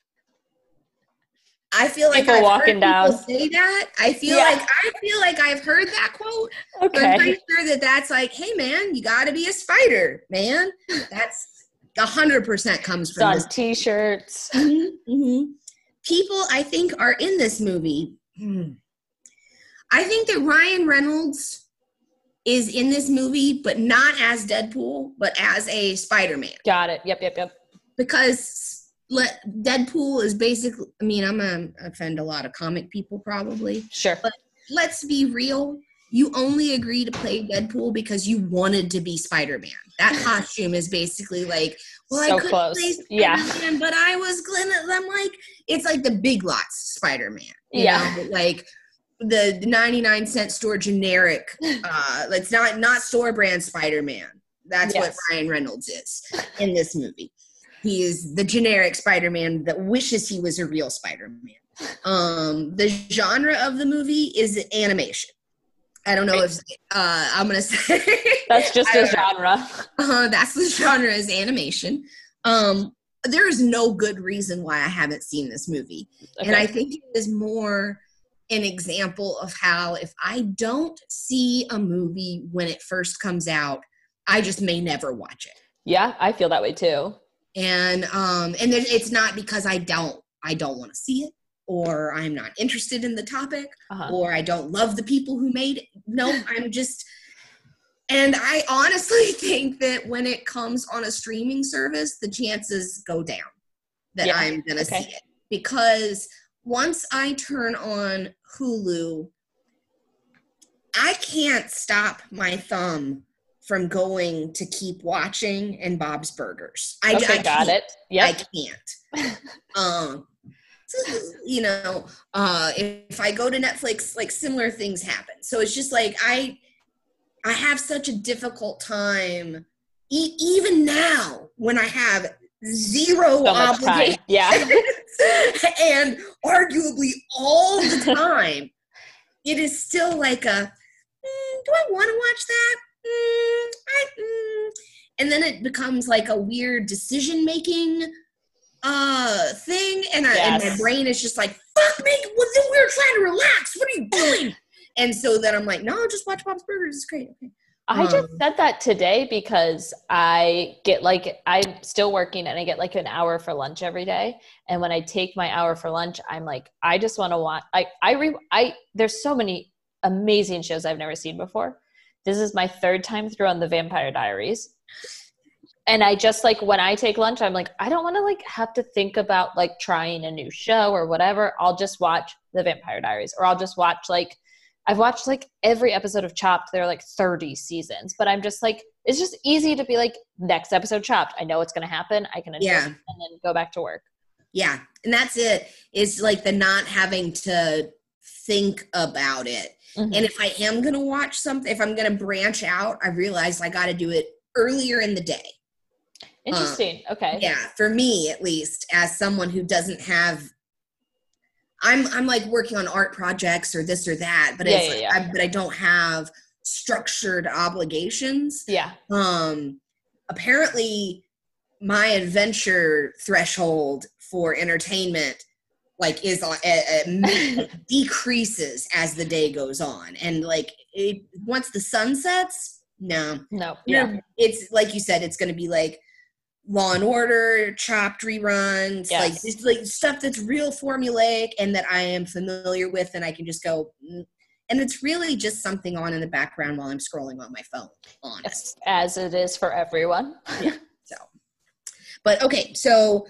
C: I feel like
B: people
C: I've
B: walking
C: heard
B: down.
C: people say that. I feel
B: yeah.
C: like I feel like I've heard that quote.
B: Okay.
C: So I'm pretty sure that that's like, "Hey man, you got to be a spider, man." That's a hundred percent comes from
B: it's on
C: this
B: T-shirts.
C: Mm-hmm, mm-hmm. People, I think, are in this movie. Hmm. I think that Ryan Reynolds is in this movie, but not as Deadpool, but as a Spider-Man.
B: Got it. Yep, yep, yep.
C: Because let, Deadpool is basically, I mean, I'm going to offend a lot of comic people probably.
B: Sure.
C: But let's be real. You only agree to play Deadpool because you wanted to be Spider-Man. That costume is basically like, well,
B: so
C: I couldn't
B: close.
C: play Spider-Man,
B: yeah.
C: but I was Glenn. I'm like, it's like the Big Lots Spider-Man. You
B: yeah.
C: know? Like the ninety-nine cent store generic. Uh, it's not, not store brand Spider-Man. That's yes. what Ryan Reynolds is in this movie. He is the generic Spider-Man that wishes he was a real Spider-Man. Um, the genre of the movie is animation. I don't know if uh, I'm going to say.
B: That's just a genre.
C: Uh, that's the genre is animation. Um, there is no good reason why I haven't seen this movie. Okay. And I think it is more an example of how if I don't see a movie when it first comes out, I just may never watch it.
B: Yeah, I feel that way too.
C: And um, and then it's not because I don't I don't want to see it, or I'm not interested in the topic, uh-huh. or I don't love the people who made it. No, I'm just, And I honestly think that when it comes on a streaming service, the chances go down that yeah. I'm going to okay. see it. Because once I turn on Hulu, I can't stop my thumb from going to keep watching and Bob's Burgers. I,
B: okay,
C: I
B: got it. Yeah,
C: I can't. um, you know, uh, if I go to Netflix, like similar things happen. So it's just like I, I have such a difficult time, e- even now when I have zero
B: so
C: obligation,
B: yeah,
C: and arguably all the time, it is still like a, mm, do I want to watch that? Mm, I, mm. And then it becomes like a weird decision-making uh, thing, and, I, yes. and my brain is just like, fuck me, well, then we were trying to relax. What are you doing? And so then I'm like, no, just watch Bob's Burgers. It's great. Okay.
B: I um, just said that today because I get like, I'm still working and I get like an hour for lunch every day. And when I take my hour for lunch, I'm like, I just want to watch, I, I, re, I, there's so many amazing shows I've never seen before. This is my third time through on The Vampire Diaries. And I just like, when I take lunch, I'm like, I don't want to like have to think about like trying a new show or whatever. I'll just watch The Vampire Diaries, or I'll just watch like, I've watched like every episode of Chopped. There are like thirty seasons, but I'm just like, it's just easy to be like, next episode Chopped. I know what's going to happen. I can enjoy yeah. it and then go back to work.
C: Yeah. And that's it. It's like the not having to think about it. Mm-hmm. And if I am going to watch something, if I'm going to branch out, I realize I got to do it earlier in the day.
B: Interesting. Um, okay.
C: Yeah. For me, at least, as someone who doesn't have, I'm I'm like working on art projects or this or that, but
B: yeah,
C: it's
B: yeah,
C: like,
B: yeah.
C: I, but I don't have structured obligations.
B: Yeah.
C: Um. Apparently, my adventure threshold for entertainment, like, is uh, uh, decreases as the day goes on, and like it, once the sun sets, no,
B: no, yeah,
C: it's like you said, it's going to be like Law and Order, Chopped reruns,
B: yes.
C: like it's like stuff that's real formulaic and that I am familiar with, and I can just go, mm. and it's really just something on in the background while I'm scrolling on my phone, honestly.
B: As it is for everyone.
C: Yeah. So, but okay, so,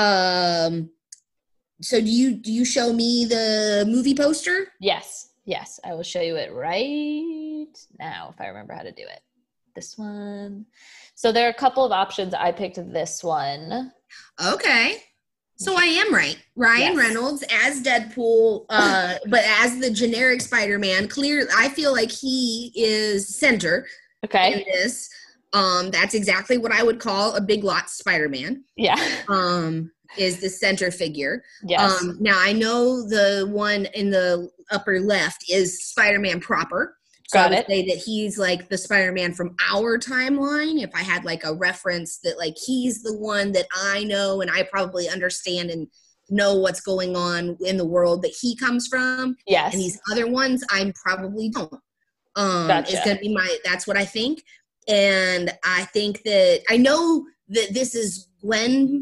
C: um, so do you do you show me the movie poster?
B: Yes, yes, I will show you it right now if I remember how to do it. This one. So there are a couple of options. I picked this one.
C: Okay. So I am right. Ryan yes. Reynolds as Deadpool, uh, but as the generic Spider-Man. Clear. I feel like he is center
B: okay.
C: in this. Um, that's exactly what I would call a Big Lots Spider-Man.
B: Yeah.
C: Um, is the center figure.
B: Yes.
C: Um, now I know the one in the upper left is Spider-Man proper. So
B: Got
C: I would
B: it.
C: say that he's like the Spider-Man from our timeline. If I had like a reference that like he's the one that I know and I probably understand and know what's going on in the world that he comes from.
B: Yes.
C: And these other ones I probably don't. Um,
B: gotcha.
C: It's going to be my, that's what I think. And I think that I know that this is Gwen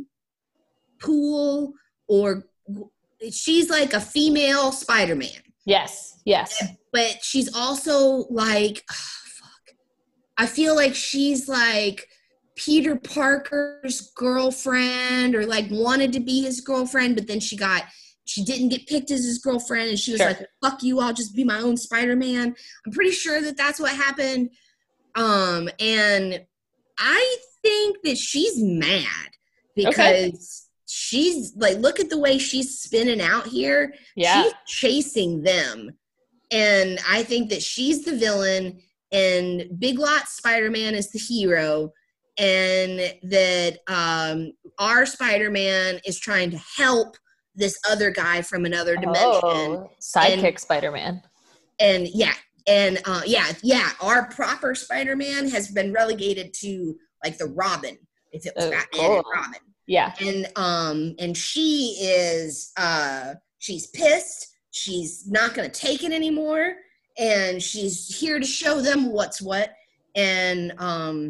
C: Poole, or she's like a female Spider-Man.
B: Yes. Yes.
C: But she's also like, oh, fuck. I feel like she's like Peter Parker's girlfriend, or like wanted to be his girlfriend, but then she got, she didn't get picked as his girlfriend, and she was sure. like, fuck you, I'll just be my own Spider-Man. I'm pretty sure that that's what happened. Um, and I think that she's mad because okay. she's like, look at the way she's spinning out here.
B: Yeah.
C: She's chasing them. And I think that she's the villain and Big Lots Spider-Man is the hero, and that um, our Spider-Man is trying to help this other guy from another dimension.
B: Oh, sidekick
C: and,
B: Spider-Man.
C: And yeah, and uh, yeah, yeah, our proper Spider-Man has been relegated to like the Robin, if it was
B: oh,
C: Batman
B: cool.
C: and Robin.
B: Yeah.
C: And um, and she is uh, she's pissed. She's not going to take it anymore, and she's here to show them what's what. And um,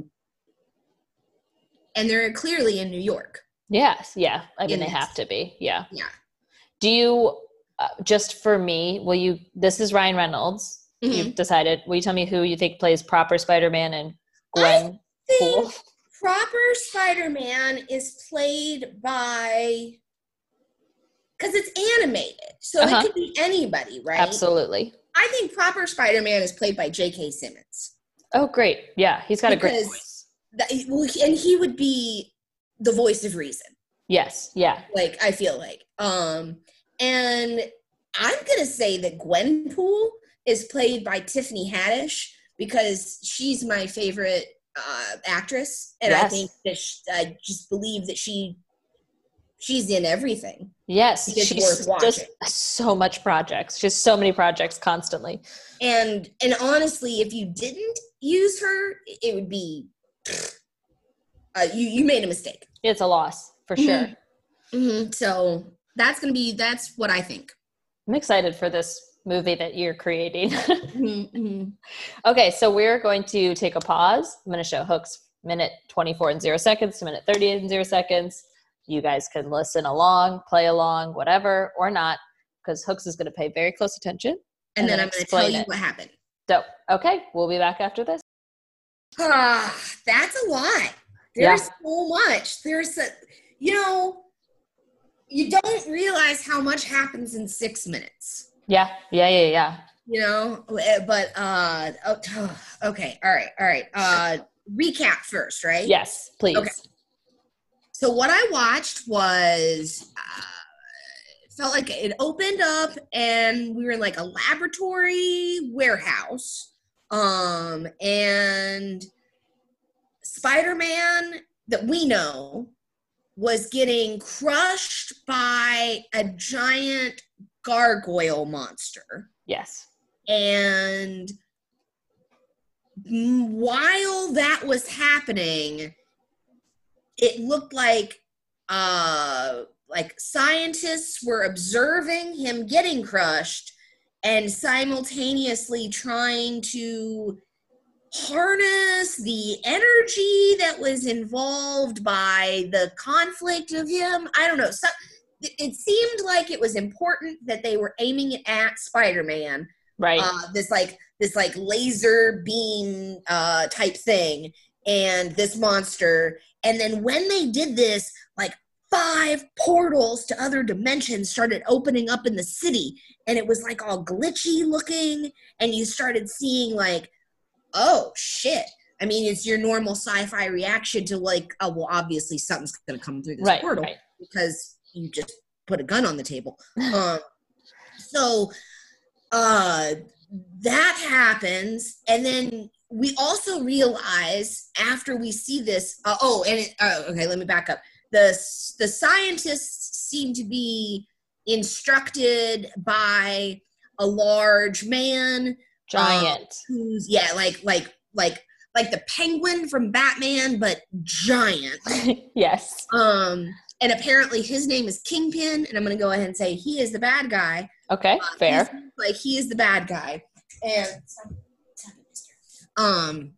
C: and they're clearly in New York.
B: Yes, yeah. I mean, they
C: this.
B: have to be. Yeah.
C: Yeah.
B: Do you uh, just for me? Will you? This is Ryan Reynolds. Mm-hmm. You've decided. Will you tell me who you think plays proper Spider-Man and Gwen Poole?
C: Proper Spider-Man is played by, because it's animated, so uh-huh. it could be anybody, right?
B: Absolutely.
C: I think proper Spider-Man is played by J K. Simmons.
B: Oh, great. Yeah, he's got because a great voice.
C: That, well, and he would be the voice of reason.
B: Yes, yeah.
C: Like, I feel like. Um, and I'm going to say that Gwen Poole is played by Tiffany Haddish because she's my favorite uh, actress. And yes. I think that she, I just believe that she she's in everything.
B: Yes, she's just so much projects. She has so many projects constantly.
C: And and honestly, if you didn't use her, it would be uh, you you made a mistake.
B: It's a loss for sure.
C: Mm-hmm. Mm-hmm. So that's gonna be that's what I think.
B: I'm excited for this movie that you're creating.
C: mm-hmm, mm-hmm.
B: Okay, so we're going to take a pause. I'm going to show Hooks minute twenty-four and zero seconds to minute thirty and zero seconds. You guys can listen along, play along, whatever, or not, because Hooks is going to pay very close attention.
C: And, and then, then I'm going to tell you
B: it.
C: what happened.
B: So, okay, we'll be back after this.
C: Ah, that's a lot. There's yeah. so much. There's a, you know, you don't realize how much happens in six minutes.
B: Yeah, yeah, yeah, yeah.
C: You know, but, uh, oh, okay, all right, all right. Uh, recap first, right?
B: Yes, please.
C: Okay. So what I watched was, uh, felt like it opened up and we were in like a laboratory warehouse. Um, and Spider-Man that we know was getting crushed by a giant gargoyle monster.
B: Yes.
C: And while that was happening, it looked like uh, like scientists were observing him getting crushed and simultaneously trying to harness the energy that was involved by the conflict of him. I don't know. So, it seemed like it was important that they were aiming it at Spider-Man.
B: Right.
C: Uh, this like this like laser beam uh, type thing and this monster. And then when they did this, like five portals to other dimensions started opening up in the city. And it was like all glitchy looking. And you started seeing like, oh, shit. I mean, it's your normal sci-fi reaction to like, oh, well, obviously something's going to come through this
B: right,
C: portal.
B: Right.
C: Because you just put a gun on the table. um, so uh, that happens. And then we also realize after we see this, uh, oh, and it, uh, okay, let me back up. The, the scientists seem to be instructed by a large man.
B: Giant.
C: Uh, who's, yeah, like, like, like, like the Penguin from Batman, but giant.
B: Yes.
C: Um, and apparently his name is Kingpin, and I'm going to go ahead and say he is the bad guy.
B: Okay, uh, fair.
C: Like, he is the bad guy. And, um,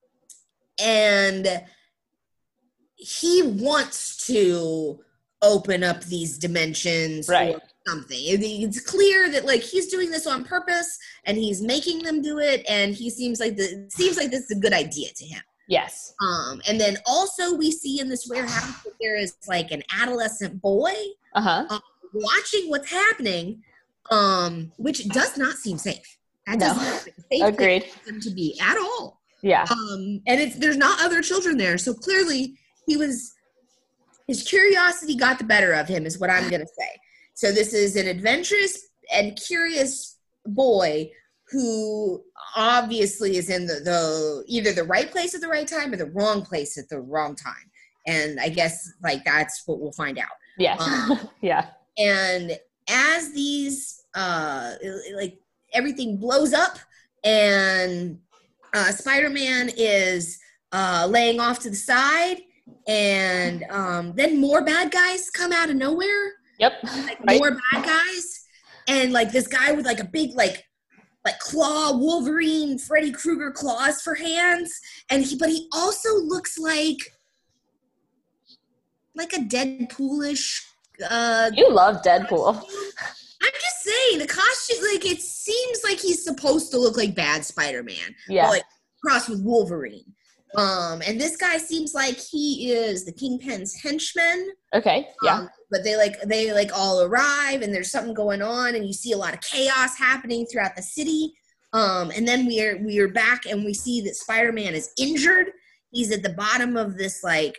C: and he wants to open up these dimensions
B: right.
C: or something. It's clear that, like, he's doing this on purpose, and he's making them do it, and he seems like the seems like this is a good idea to him.
B: Yes.
C: Um, and then also we see in this warehouse that there is like an adolescent boy
B: uh-huh.
C: uh, watching what's happening, um, which does not seem safe. That
B: no.
C: doesn't seem like a safe
B: Agreed.
C: place for him to be at all.
B: Yeah.
C: Um, and it's there's not other children there, so clearly he was his curiosity got the better of him, is what I'm gonna say. So this is an adventurous and curious boy who obviously is in the, the either the right place at the right time or the wrong place at the wrong time. And I guess like that's what we'll find out.
B: Yeah.
C: Um,
B: yeah.
C: And as these uh like everything blows up and uh Spider-Man is uh laying off to the side, and um then more bad guys come out of nowhere.
B: Yep.
C: Like
B: right.
C: more bad guys. And like this guy with like a big like like claw, Wolverine, Freddy Krueger claws for hands. And he, but he also looks like, like a Deadpoolish. Uh,
B: you love Deadpool.
C: I'm just saying the costume, like it seems like he's supposed to look like bad Spider-Man.
B: Yeah.
C: Or, like crossed with Wolverine. Um, and this guy seems like he is the Kingpin's henchman.
B: Okay. Yeah.
C: Um, but they like they like all arrive and there's something going on and you see a lot of chaos happening throughout the city. Um, and then we are we are back and we see that Spider-Man is injured. He's at the bottom of this like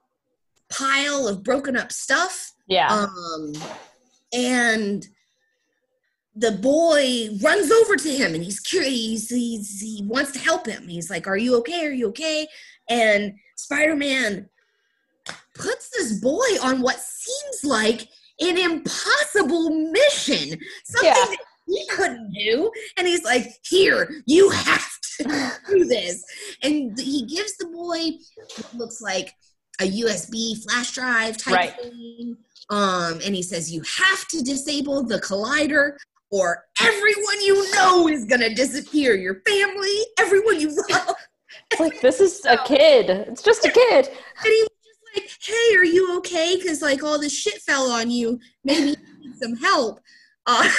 C: pile of broken up stuff.
B: Yeah.
C: Um, and the boy runs over to him and he's curious. He's, he's, he wants to help him. He's like, are you okay? Are you okay? And Spider-Man puts this boy on what seems like an impossible mission. Something
B: Yeah.
C: that he couldn't do. And he's like, here, you have to do this. And he gives the boy what looks like a U S B flash drive type
B: Right.
C: thing. Um, and he says, you have to disable the collider or everyone you know is going to disappear. Your family, everyone you love.
B: It's like, this is a kid. It's just a kid.
C: And he was just like, hey, are you okay? Because, like, all this shit fell on you. Maybe you need some help. Uh,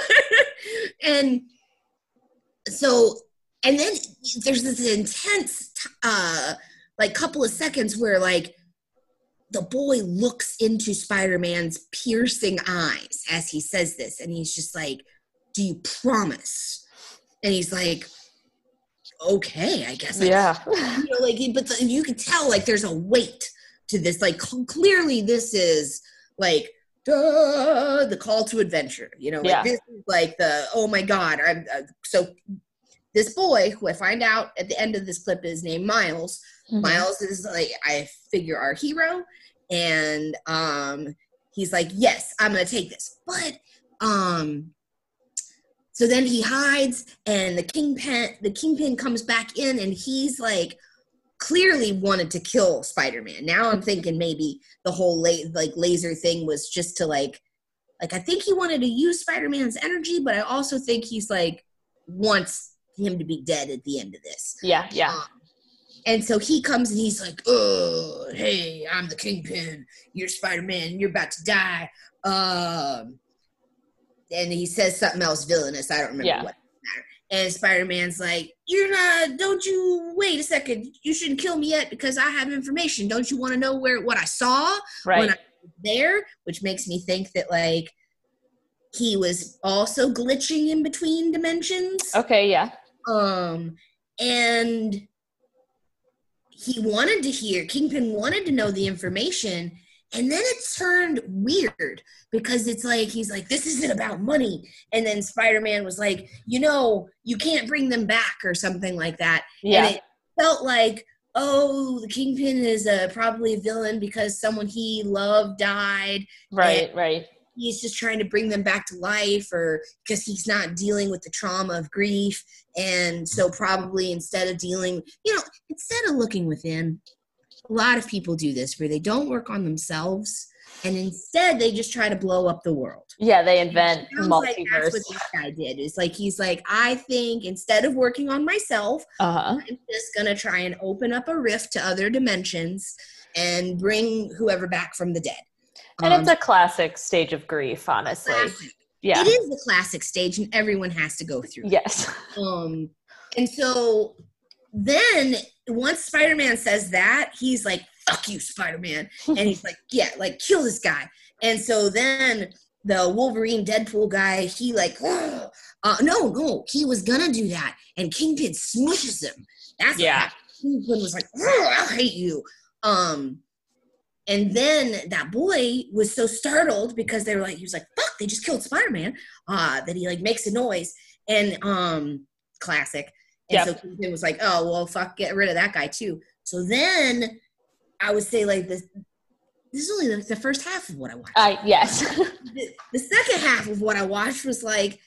C: and so, and then there's this intense, uh, like, couple of seconds where, like, the boy looks into Spider-Man's piercing eyes as he says this. And he's just like, do you promise? And he's like, okay, I guess.
B: Yeah.
C: I, you know, like, but the, you can tell, like, there's a weight to this. Like, cl- clearly this is, like, duh, the call to adventure. You know, like,
B: Yeah.
C: this is, like, the, oh, my God. I'm uh, so this boy, who I find out at the end of this clip is named Miles.
B: Mhm.
C: Miles is, like, I figure our hero. And um, he's like, yes, I'm going to take this. But um, so then he hides and the Kingpin, the Kingpin comes back in and he's like clearly wanted to kill Spider-Man. Now I'm thinking maybe the whole la- like laser thing was just to like, like I think he wanted to use Spider-Man's energy, but I also think he's like wants him to be dead at the end of this.
B: Yeah. Yeah.
C: Um, And so he comes and he's like, oh, hey, I'm the Kingpin. You're Spider-Man. You're about to die. Um, and he says something else villainous. I don't remember
B: Yeah.
C: what. And Spider-Man's like, you're not, don't you, wait a second. You shouldn't kill me yet because I have information. Don't you want to know where what I saw
B: Right.
C: when I was there? Which makes me think that, like, he was also glitching in between dimensions.
B: Okay. Yeah.
C: Um, and he wanted to hear, Kingpin wanted to know the information, and then it turned weird because it's like, he's like, this isn't about money. And then Spider-Man was like, you know, you can't bring them back or something like that.
B: Yeah.
C: And it felt like, oh, the Kingpin is a, probably a villain because someone he loved died.
B: Right.
C: And
B: Right.
C: he's just trying to bring them back to life, or because he's not dealing with the trauma of grief. And so probably instead of dealing, you know, instead of looking within, a lot of people do this where they don't work on themselves and instead they just try to blow up the world.
B: Yeah. They invent
C: It sounds like
B: multiverse.
C: that's what this guy did. It's like, he's like, I think instead of working on myself,
B: Uh huh.
C: I'm just going to try and open up a rift to other dimensions and bring whoever back from the dead.
B: And
C: Um,
B: it's a classic stage of grief, honestly.
C: classic.
B: Yeah.
C: It is a classic stage, and everyone has to go through it.
B: Yes.
C: Um, and so then once Spider-Man says that, he's like, fuck you, Spider-Man. And he's like, yeah, like, kill this guy. And so then the Wolverine Deadpool guy, he like, uh, no, no, he was gonna do that. And Kingpin smushes him. That's what
B: Yeah.
C: happened. Kingpin was like, I hate you. Um, And then that boy was so startled because they were like, he was like, fuck, they just killed Spider-Man, uh, that he like makes a noise. And um, classic. And
B: Yep.
C: so Kingpin was like, oh, well, fuck, get rid of that guy too. So then I would say like this, this is only the, the first half of what I watched.
B: I yes.
C: the, the second half of what I watched was like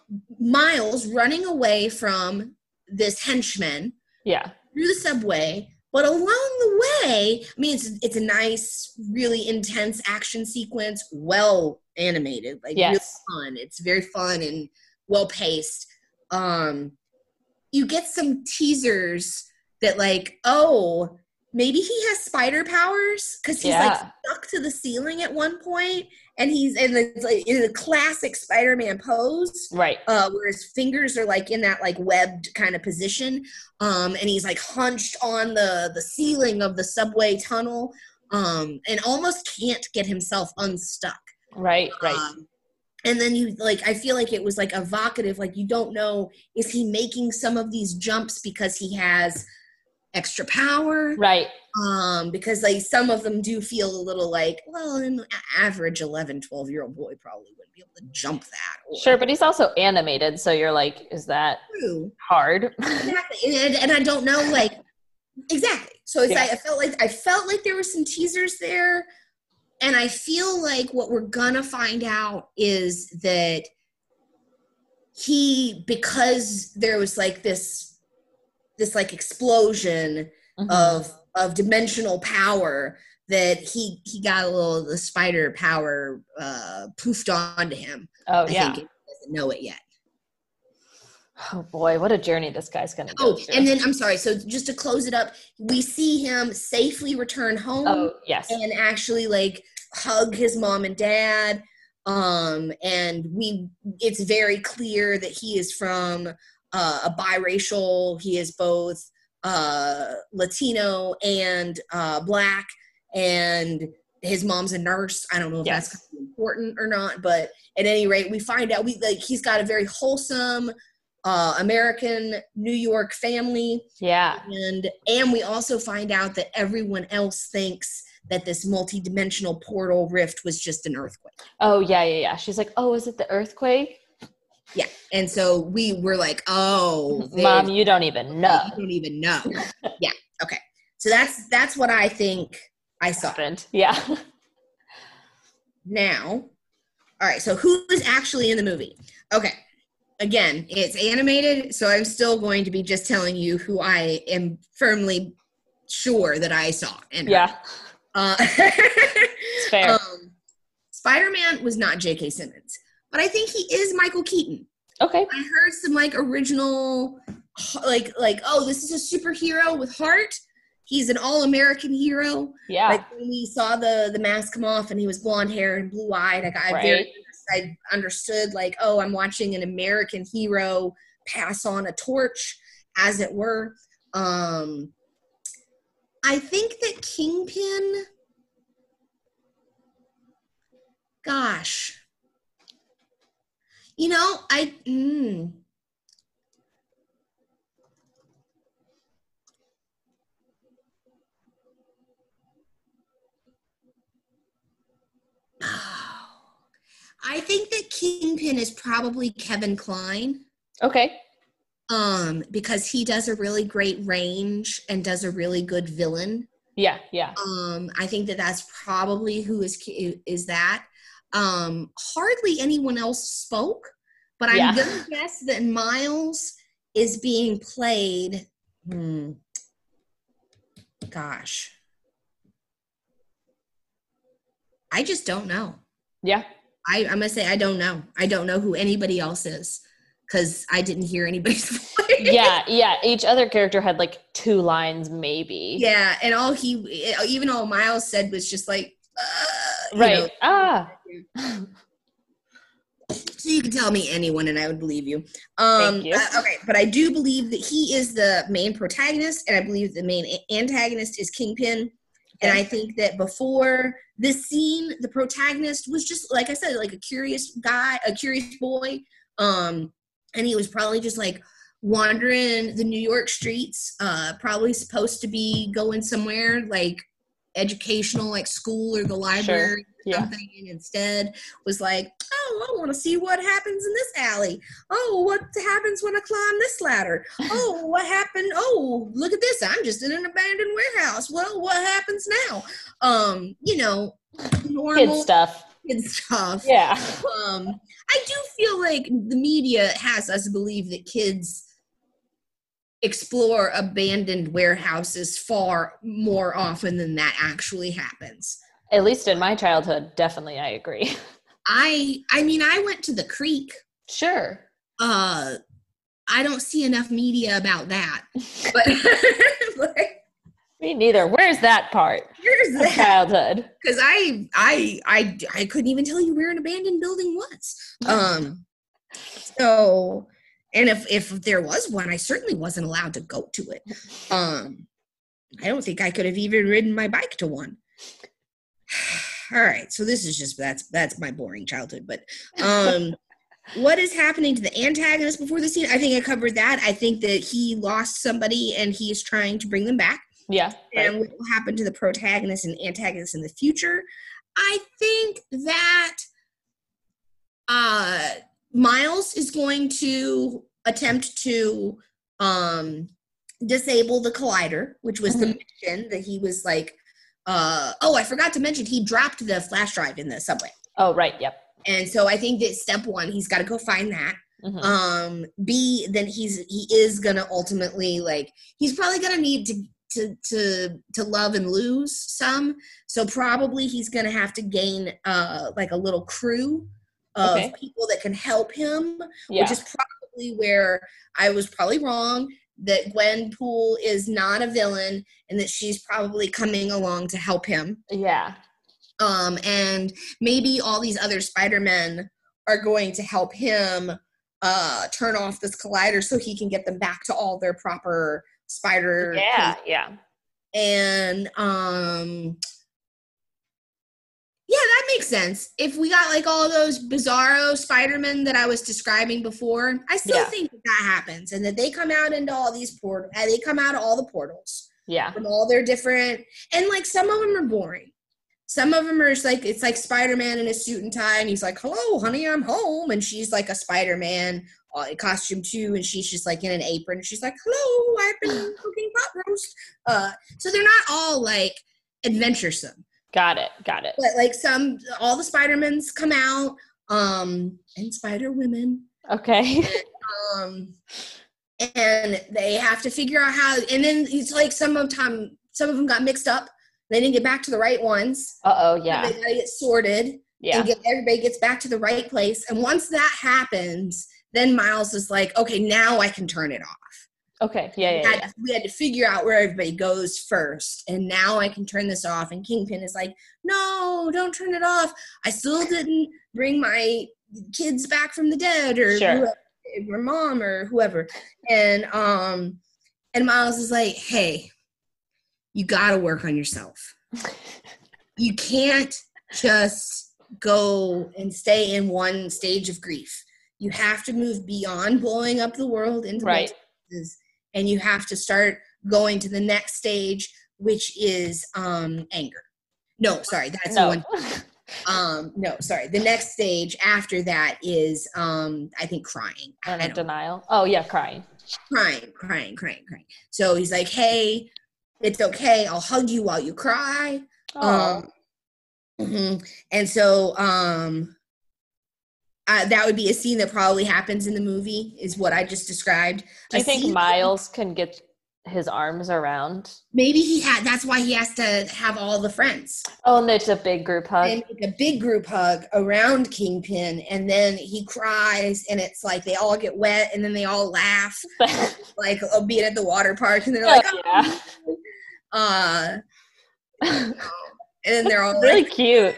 C: Miles running away from this henchman
B: Yeah.
C: through the subway. But along the way, I mean, it's it's a nice, really intense action sequence, well animated, like
B: Yes.
C: really fun. It's very fun and well paced. Um, you get some teasers that, like, oh, maybe he has spider powers because he's
B: Yeah.
C: like stuck to the ceiling at one point, and he's in the like, in the classic Spider-Man pose,
B: Right.
C: Uh, where his fingers are like in that like webbed kind of position, um, and he's like hunched on the the ceiling of the subway tunnel, um, and almost can't get himself unstuck.
B: Right. Right.
C: Um, and then you like, I feel like it was like evocative. Like you don't know, is he making some of these jumps because he has extra power?
B: Right.
C: Um, because like some of them do feel a little like, well, an average eleven, twelve year old boy probably wouldn't be able to jump that. Or,
B: Sure, but he's also animated, so you're like, is that
C: True.
B: hard?
C: Exactly. And, and I don't know, like, exactly. So it's
B: Yeah.
C: like, I felt like, I felt like there were some teasers there. And I feel like what we're gonna find out is that he, because there was like this, this like explosion
B: Mhm.
C: of of dimensional power, that he he got a little the spider power uh poofed onto him.
B: Oh
C: I
B: yeah.
C: think he doesn't know it yet.
B: Oh boy, what a journey this guy's gonna go
C: Oh,
B: through.
C: and then I'm sorry. So just to close it up, we see him safely return home.
B: Oh yes.
C: And actually like hug his mom and dad. Um, and we, it's very clear that he is from uh, a biracial. He is both uh, Latino and uh, Black, and his mom's a nurse. I don't know if
B: Yes.
C: that's important or not, but at any rate, we find out we like he's got a very wholesome uh, American New York family.
B: Yeah.
C: And and we also find out that everyone else thinks that this multi-dimensional portal rift was just an earthquake.
B: Oh yeah, yeah, yeah. She's like, oh, is it the earthquake?
C: Yeah. And so we were like, oh,
B: Mom, you don't even know.
C: you don't even know. Yeah. Okay. So that's that's what I think I saw.
B: Happened. Yeah.
C: Now, all right. So who is actually in the movie? Okay. Again, it's animated, so I'm still going to be just telling you who I am firmly sure that I saw. And
B: Yeah.
C: Uh,
B: It's fair.
C: um, Spider-Man was not J K. Simmons, but I think he is Michael Keaton.
B: Okay.
C: I heard some like original, like like oh, this is a superhero with heart. He's an all-American hero.
B: Yeah.
C: Like when we saw the the mask come off and he was blonde hair and blue eyed, like I
B: Right.
C: very I understood like, oh, I'm watching an American hero pass on a torch, as it were. Um, I think that Kingpin, gosh, you know, I, mm, I think that Kingpin is probably Kevin Kline.
B: Okay.
C: Um, because he does a really great range and does a really good villain.
B: Yeah, yeah.
C: Um, I think that that's probably who is is that. Um, hardly anyone else spoke, but I'm
B: Yeah.
C: gonna guess that Miles is being played. Hmm, gosh, I just don't know.
B: Yeah.
C: I, I'm gonna say I don't know. I don't know who anybody else is because I didn't hear anybody's voice.
B: Yeah, yeah. Each other character had like two lines, maybe.
C: Yeah, and all he, even all Miles said was just like, uh, you
B: Right.
C: know.
B: Ah.
C: So you can tell me anyone and I would believe you. Um,
B: Thank you.
C: uh, okay, but I do believe that he is the main protagonist, and I believe the main a- antagonist is Kingpin. And
B: Okay.
C: I think that before this scene, the protagonist was just, like I said, like a curious guy, a curious boy. Um, and he was probably just like wandering the New York streets, uh, probably supposed to be going somewhere like educational, like school or the library or
B: Yeah.
C: something. And instead was like, oh, I want to see what happens in this alley. Oh, what happens when I climb this ladder? Oh, what happened? Oh, look at this. I'm just in an abandoned warehouse. Well, what happens now? Um, you know, normal
B: Kid stuff.
C: kid stuff.
B: Yeah.
C: Um, I do feel like the media has us believe that kids explore abandoned warehouses far more often than that actually happens.
B: At least in my childhood, definitely I agree.
C: I I mean, I went to the creek.
B: Sure.
C: Uh, I don't see enough media about that. But, but
B: Me neither. Where's that part?
C: Where's
B: of
C: that?
B: childhood?
C: Because I, I, I, I couldn't even tell you where an abandoned building was. Um, so, and if if there was one, I certainly wasn't allowed to go to it. Um, I don't think I could have even ridden my bike to one. All right, so this is just that's that's my boring childhood. But um, what is happening to the antagonist before the scene? I think I covered that. I think that he lost somebody and he is trying to bring them back.
B: Yeah. Right.
C: And what will happen to the protagonist and antagonist in the future? I think that uh, Miles is going to attempt to um, disable the collider, which was mm-hmm. the mission that he was like, uh, oh, I forgot to mention, he dropped the flash drive in the subway.
B: Oh, right. Yep.
C: And so I think that step one, he's got to go find that. Mm-hmm. Um, B, then he's, he is going to ultimately, like, he's probably going to need to, to, to, to love and lose some. So probably he's going to have to gain, uh, like a little crew of okay. people that can help him, yeah. which is probably where I was probably wrong, that Gwenpool is not a villain and that she's probably coming along to help him.
B: Yeah.
C: Um, and maybe all these other Spider-Men are going to help him uh, turn off this collider so he can get them back to all their proper spider.
B: Yeah,
C: places.
B: yeah.
C: And um, yeah, that makes sense. If we got like all of those bizarro Spider-Men that I was describing before, I still yeah. think that, that happens and that they come out into all these portals. They come out of all the portals.
B: Yeah.
C: From all their different, and like some of them are boring. Some of them are just like, it's like Spider-Man in a suit and tie, and he's like, hello, honey, I'm home. And she's like a Spider-Man uh, costume too, and she's just like in an apron. And she's like, hello, I've been cooking pot roast. Uh, so they're not all like adventuresome.
B: Got it, got it.
C: But like some, all the Spider-Mans come out, um, and Spider-Women.
B: Okay.
C: And, um, and they have to figure out how, and then it's like some of time, some of them got mixed up. They didn't get back to the right ones.
B: Uh-oh, yeah.
C: So they gotta get sorted.
B: Yeah.
C: And get, everybody gets back to the right place. And once that happens, then Miles is like, okay, now I can turn it off.
B: Okay, yeah, yeah,
C: we had,
B: yeah.
C: We had to figure out where everybody goes first. And now I can turn this off. And Kingpin is like, no, don't turn it off. I still didn't bring my kids back from the dead or,
B: sure.
C: whoever, or mom or whoever. And um, and Miles is like, hey, you got to work on yourself. You can't just go and stay in one stage of grief. You have to move beyond blowing up the world into
B: right.
C: places, and you have to start going to the next stage, which is um, anger. No, sorry, that's
B: no.
C: one. Um, no, sorry. The next stage after that is, um, I think, crying.
B: And denial. Oh, yeah, crying.
C: Crying, crying, crying, crying. So he's like, hey, it's okay. I'll hug you while you cry. Um, mm-hmm. And so um, uh, that would be a scene that probably happens in the movie, is what I just described.
B: Do you
C: a
B: think Miles can get his arms around?
C: Maybe he had. That's why he has to have all the friends.
B: Oh, and it's a big group hug.
C: And make a big group hug around Kingpin, and then he cries, and it's like they all get wet, and then they all laugh, like uh, being at the water park, and they're like,
B: oh, yeah.
C: oh. Uh, and then they're all
B: really
C: like,
B: cute.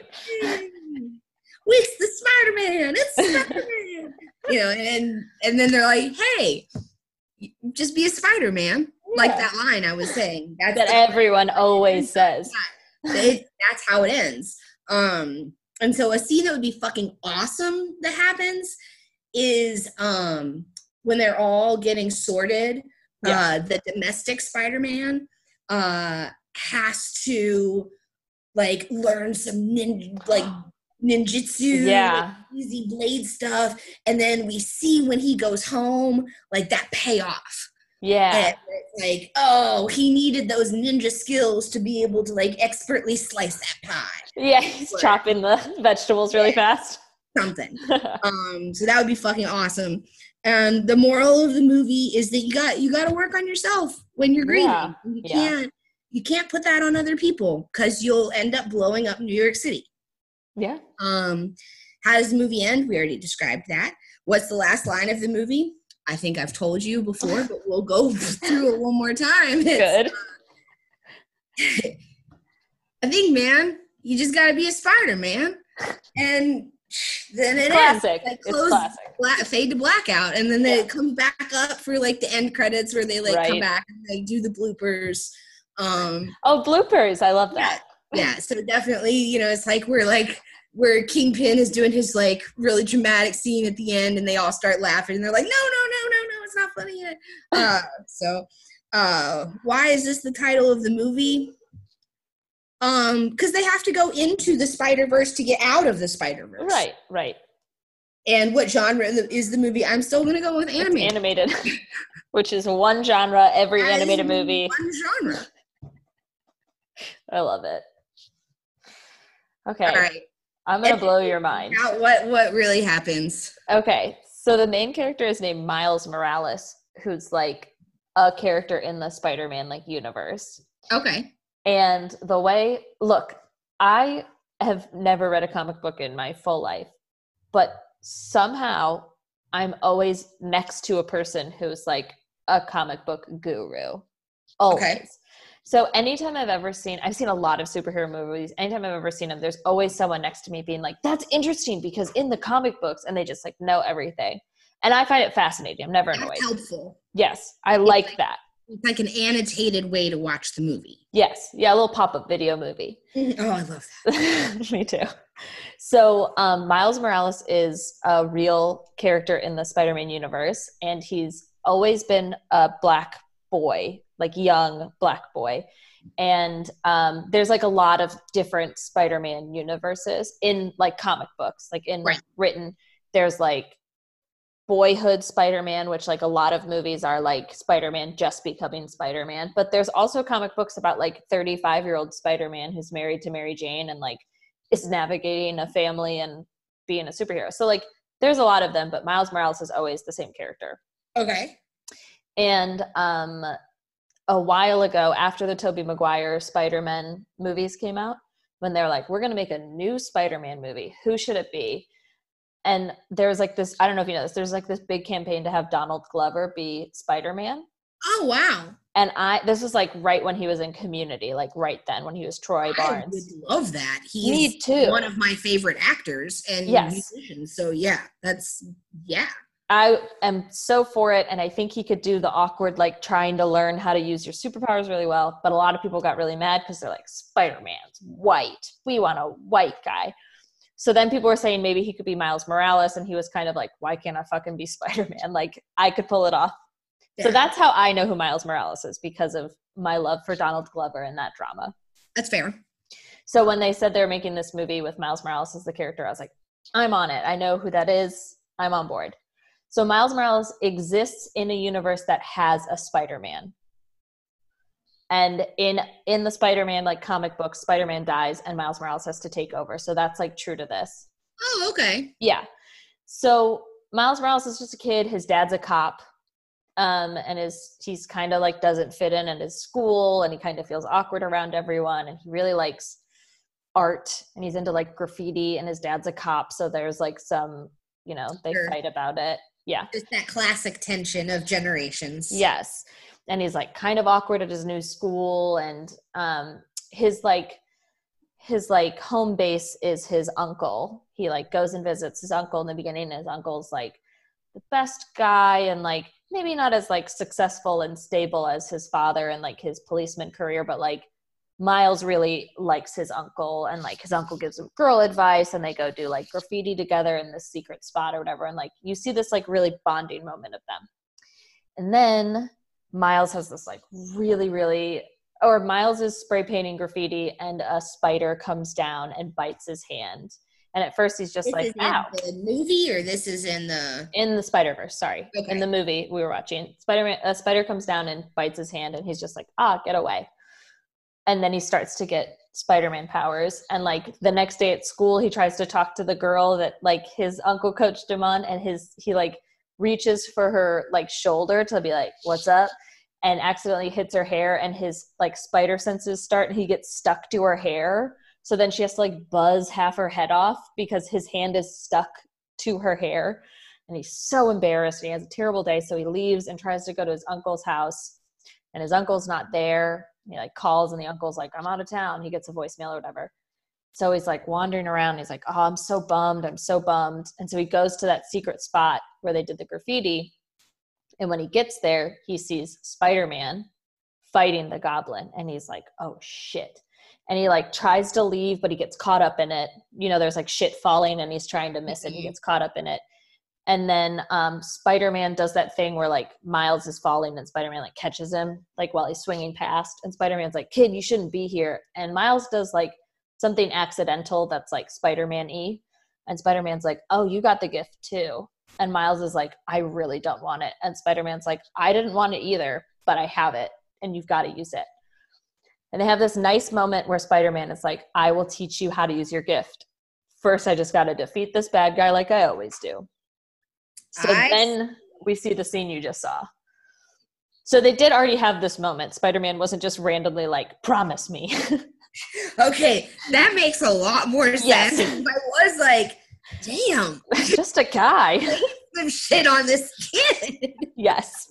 C: It's the Spider-Man. It's Spider-Man. You know, and and then they're like, hey, just be a Spider-Man. Yeah. Like that line I was saying. That's
B: that everyone always says.
C: It, that's how it ends. Um, and so a scene that would be fucking awesome that happens is um when they're all getting sorted. Yeah. Uh, the domestic Spider-Man uh has to like learn some ninja like ninjutsu,
B: yeah,
C: like, easy blade stuff, and then we see when he goes home like that payoff.
B: Yeah,
C: and it's like, oh, he needed those ninja skills to be able to like expertly slice that pie.
B: Yeah, he's but, chopping the vegetables really yeah, fast.
C: Something. um, so that would be fucking awesome. And the moral of the movie is that you got you got to work on yourself when you're grieving.
B: Yeah.
C: You
B: yeah.
C: can't you can't put that on other people because you'll end up blowing up New York City.
B: Yeah.
C: Um, how does the movie end? We already described that. What's the last line of the movie? I think I've told you before, but we'll go through it one more time. It's,
B: Good.
C: Uh, I think, man, you just got to be a spider, man. And then it
B: classic.
C: ends. Like,
B: it's classic.
C: Black, fade to blackout, and then they yeah. come back up for like the end credits where they like right. come back and like do the bloopers. Um,
B: oh, bloopers! I love that.
C: Yeah, yeah, so definitely, you know, it's like we're like where Kingpin is doing his like really dramatic scene at the end, and they all start laughing, and they're like, "No, no, no, no, no, it's not funny yet." Uh, so, uh, why is this the title of the movie? Um, because they have to go into the Spider-Verse to get out of the Spider-Verse.
B: Right, right.
C: And what genre is the movie? I'm still gonna go with animated.
B: It's animated, which is one genre. Every that animated movie.
C: One genre.
B: I love it. Okay.
C: All right.
B: I'm gonna and blow your mind.
C: What what really happens?
B: Okay, so the main character is named Miles Morales, who's like a character in the Spider-Man like universe.
C: Okay.
B: And the way, look, I have never read a comic book in my full life, but somehow I'm always next to a person who's like a comic book guru. Always. Okay. So anytime I've ever seen, I've seen a lot of superhero movies. Anytime I've ever seen them, there's always someone next to me being like, that's interesting because in the comic books, and they just like know everything. And I find it fascinating. I'm never annoyed.
C: That's helpful.
B: Yes. I like, like that.
C: It's like an annotated way to watch the movie.
B: Yes. Yeah, a little pop-up video movie.
C: Oh, I love that.
B: Me too. So um, Miles Morales is a real character in the Spider-Man universe, and he's always been a black boy, like young black boy. And um, there's like a lot of different Spider-Man universes in like comic books, like in right. written, there's like Boyhood Spider-Man, which like a lot of movies are like Spider-Man just becoming Spider-Man, but there's also comic books about like thirty-five year old Spider-Man who's married to Mary Jane and like is navigating a family and being a superhero. So like there's a lot of them, but Miles Morales is always the same character.
C: Okay.
B: And um, a while ago, after the Tobey Maguire Spider-Man movies came out, when they're like, we're going to make a new Spider-Man movie, who should it be? And there's like this, I don't know if you know this, there's like this big campaign to have Donald Glover be Spider-Man.
C: Oh, wow.
B: And I, this was like right when he was in Community, like right then when he was Troy Barnes.
C: I would love that. He's
B: Me too.
C: one of my favorite actors and
B: yes.
C: musicians. So yeah, that's, yeah.
B: I am so for it. And I think he could do the awkward, like trying to learn how to use your superpowers really well. But a lot of people got really mad because they're like, Spider-Man's white. We want a white guy. So then people were saying maybe he could be Miles Morales, and he was kind of like, why can't I fucking be Spider-Man? Like, I could pull it off. Yeah. So that's how I know who Miles Morales is, because of my love for Donald Glover and that drama.
C: That's fair.
B: So when they said they were making this movie with Miles Morales as the character, I was like, I'm on it. I know who that is. I'm on board. So Miles Morales exists in a universe that has a Spider-Man. And in in the Spider-Man like comic book, Spider-Man dies and Miles Morales has to take over. So that's like true to this.
C: Oh, okay.
B: Yeah. So Miles Morales is just a kid. His dad's a cop. Um, and is he's kind of like doesn't fit in at his school, and he kind of feels awkward around everyone, and he really likes art, and he's into like graffiti, and his dad's a cop. So there's like some, you know, they sure. fight about it. Yeah.
C: Just that classic tension of generations.
B: Yes. And he's like kind of awkward at his new school, and um, his like his like home base is his uncle. He like goes and visits his uncle in the beginning, and his uncle's like the best guy and like maybe not as like successful and stable as his father and like his policeman career, but like Miles really likes his uncle, and like his uncle gives him girl advice, and they go do like graffiti together in this secret spot or whatever. And like you see this like really bonding moment of them. And then Miles has this like really, really, or Miles is spray painting graffiti, and a spider comes down and bites his hand. And at first he's just
C: this
B: like,
C: is
B: ow.
C: In the movie, or this is in the
B: in the Spider-Verse, sorry.
C: Okay.
B: In the movie we were watching. Spider-Man a spider comes down and bites his hand, and he's just like, ah, get away. And then he starts to get Spider-Man powers. And like the next day at school, he tries to talk to the girl that like his uncle coached him on, and his he like reaches for her like shoulder to be like, what's up? And accidentally hits her hair, and his like spider senses start, and he gets stuck to her hair. So then she has to like buzz half her head off because his hand is stuck to her hair. And he's so embarrassed. He has a terrible day. So he leaves and tries to go to his uncle's house. and his uncle's not there. And he like calls and the uncle's like, I'm out of town. He gets a voicemail or whatever. So he's like wandering around. He's like, oh, I'm so bummed. I'm so bummed. And so he goes to that secret spot where they did the graffiti. And when he gets there, he sees Spider-Man fighting the goblin. And he's like, oh shit. And he like tries to leave, but he gets caught up in it. You know, there's like shit falling and he's trying to miss it. He gets caught up in it. And then um, Spider-Man does that thing where like Miles is falling and Spider-Man like catches him like while he's swinging past. And Spider-Man's like, kid, you shouldn't be here. And Miles does like something accidental that's like Spider-Man-y. And Spider-Man's like, oh, you got the gift too. And Miles is like, I really don't want it. And Spider-Man's like, I didn't want it either, but I have it and you've got to use it. And they have this nice moment where Spider-Man is like, I will teach you how to use your gift. First, I just got to defeat this bad guy like I always do. So I... then we see the scene you just saw. So they did already have this moment. Spider-Man wasn't just randomly like, promise me.
C: Okay, that makes a lot more sense. Yes. I was like, damn.
B: Just a guy.
C: Some shit on this kid.
B: Yes.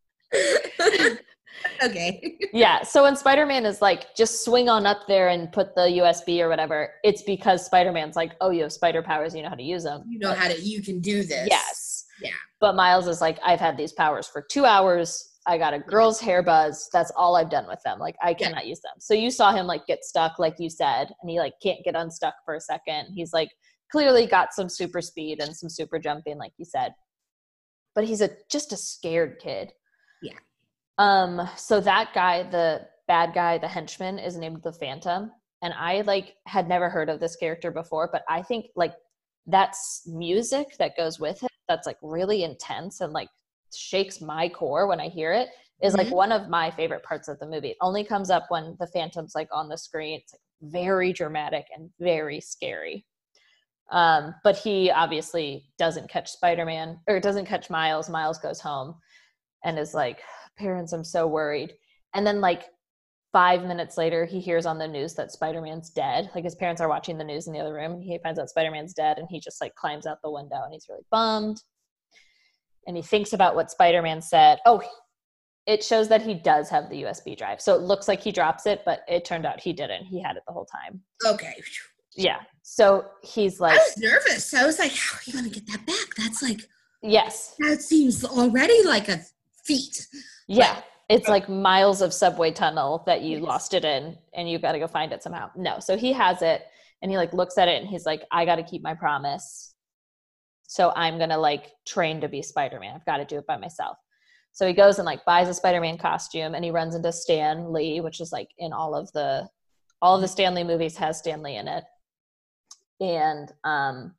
C: Okay.
B: Yeah. So when Spider-Man is like, just swing on up there and put the U S B or whatever, it's because Spider-Man's like, oh, you have spider powers. You know how to use them.
C: You know how to, you can do this.
B: Yes.
C: Yeah.
B: But Miles is like, I've had these powers for two hours. I got a girl's hair buzz. That's all I've done with them. Like, I cannot yeah. use them. So you saw him like get stuck, like you said, and he like can't get unstuck for a second. He's like clearly got some super speed and some super jumping, like you said. But he's a just a scared kid.
C: Yeah.
B: Um, so that guy, the bad guy, the henchman, is named the Phantom. And I like had never heard of this character before, but I think like that's music that goes with it. That's like really intense and like shakes my core when I hear it is mm-hmm. like one of my favorite parts of the movie. It only comes up when the Phantom's like on the screen. It's like very dramatic and very scary. Um, but he obviously doesn't catch Spider-Man or doesn't catch Miles. Miles goes home and is like, parents, I'm so worried. And then like five minutes later, he hears on the news that Spider-Man's dead. Like his parents are watching the news in the other room. And he finds out Spider-Man's dead and he just like climbs out the window and he's really bummed. And he thinks about what Spider-Man said. Oh, it shows that he does have the U S B drive. So it looks like he drops it, but it turned out he didn't. He had it the whole time.
C: Okay.
B: Yeah. So he's like,
C: I was nervous. I was like, how are you going to get that back? That's like,
B: yes.
C: That seems already like a feat.
B: Yeah. But, it's like miles of subway tunnel that you yes. lost it in and you got to go find it somehow. No. So he has it and he like looks at it and he's like, I got to keep my promise. So I'm going to like train to be Spider-Man. I've got to do it by myself. So he goes and like buys a Spider-Man costume and he runs into Stan Lee, which is like in all of the, all of the Stan Lee movies has Stan Lee in it. And um,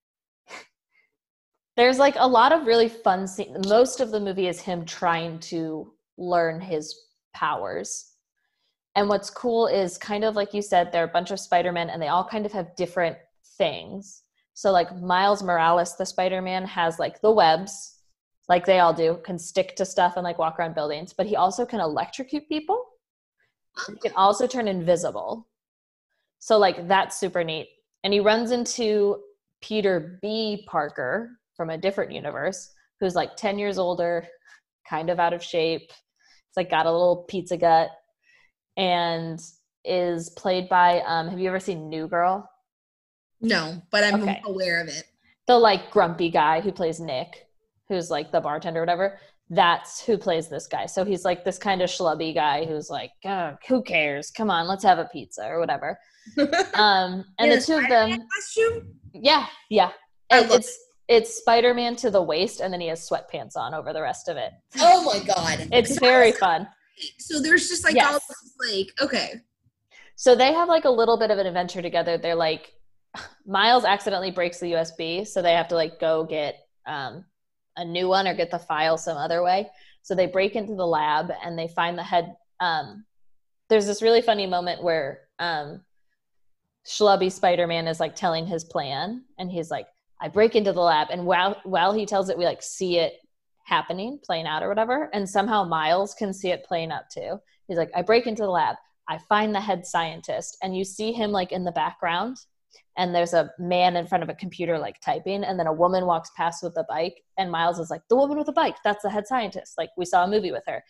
B: there's like a lot of really fun scenes. Most of the movie is him trying to learn his powers. And what's cool is kind of like you said, there are a bunch of Spider-Men and they all kind of have different things. So like Miles Morales, the Spider-Man, has like the webs, like they all do, can stick to stuff and like walk around buildings, but he also can electrocute people. He can also turn invisible. So like that's super neat. And he runs into Peter B. Parker from a different universe, who's like ten years older, kind of out of shape. It's like got a little pizza gut and is played by, um, have you ever seen New Girl?
C: No, but I'm
B: okay.
C: aware of it.
B: The like grumpy guy who plays Nick, who's like the bartender or whatever, that's who plays this guy. So he's like this kind of schlubby guy who's like, oh, who cares? Come on, let's have a pizza or whatever. Um, and the two of them,
C: costume?
B: yeah, yeah. And it's it's Spider-Man to the waist, and then he has sweatpants on over the rest of it.
C: Oh my god,
B: it's so very fun.
C: So there's just like yes. all this, like okay.
B: So they have like a little bit of an adventure together. They're like, Miles accidentally breaks the U S B, so they have to like go get um, a new one or get the file some other way. So they break into the lab and they find the head. Um, there's this really funny moment where um, schlubby Spider-Man is like telling his plan, and he's like, I break into the lab, and while while he tells it, we like see it happening, playing out or whatever, and somehow Miles can see it playing out too. He's like, I break into the lab, I find the head scientist, and you see him like in the background, and there's a man in front of a computer like typing, and then a woman walks past with a bike, and Miles is like, the woman with the bike, that's the head scientist. Like, we saw a movie with her.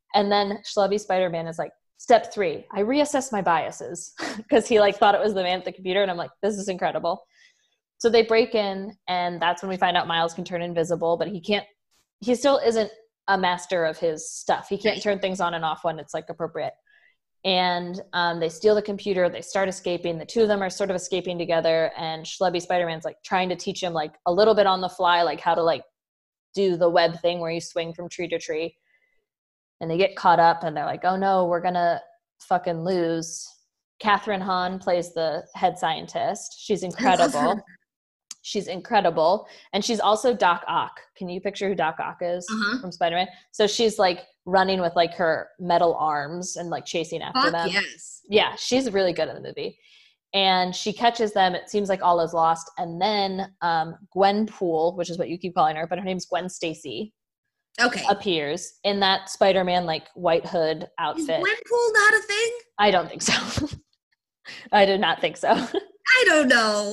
B: And then Schlubby Spider-Man is like, step three, I reassess my biases because he like thought it was the man at the computer. And I'm like, this is incredible. So they break in, and that's when we find out Miles can turn invisible, but he can't, he still isn't a master of his stuff. He can't
C: Right.
B: turn things on and off when it's like appropriate. And um, they steal the computer. They start escaping. The two of them are sort of escaping together. And Schlubby Spider-Man's like trying to teach him like a little bit on the fly, like how to like do the web thing where you swing from tree to tree. And they get caught up, and they're like, oh no, we're going to fucking lose. Catherine Hahn plays the head scientist. She's incredible. She's incredible. And she's also Doc Ock. Can you picture who Doc Ock is
C: Uh-huh.
B: from Spider-Man? So she's like running with like her metal arms and like chasing after
C: Fuck
B: them.
C: yes.
B: Yeah, she's really good in the movie. And she catches them. It seems like all is lost. And then um, Gwenpool, which is what you keep calling her, but her name's Gwen Stacy,
C: Okay.
B: appears in that Spider-Man like white hood
C: Is
B: outfit.
C: Gwenpool not a thing?
B: I don't think so. I did not think so.
C: I don't know.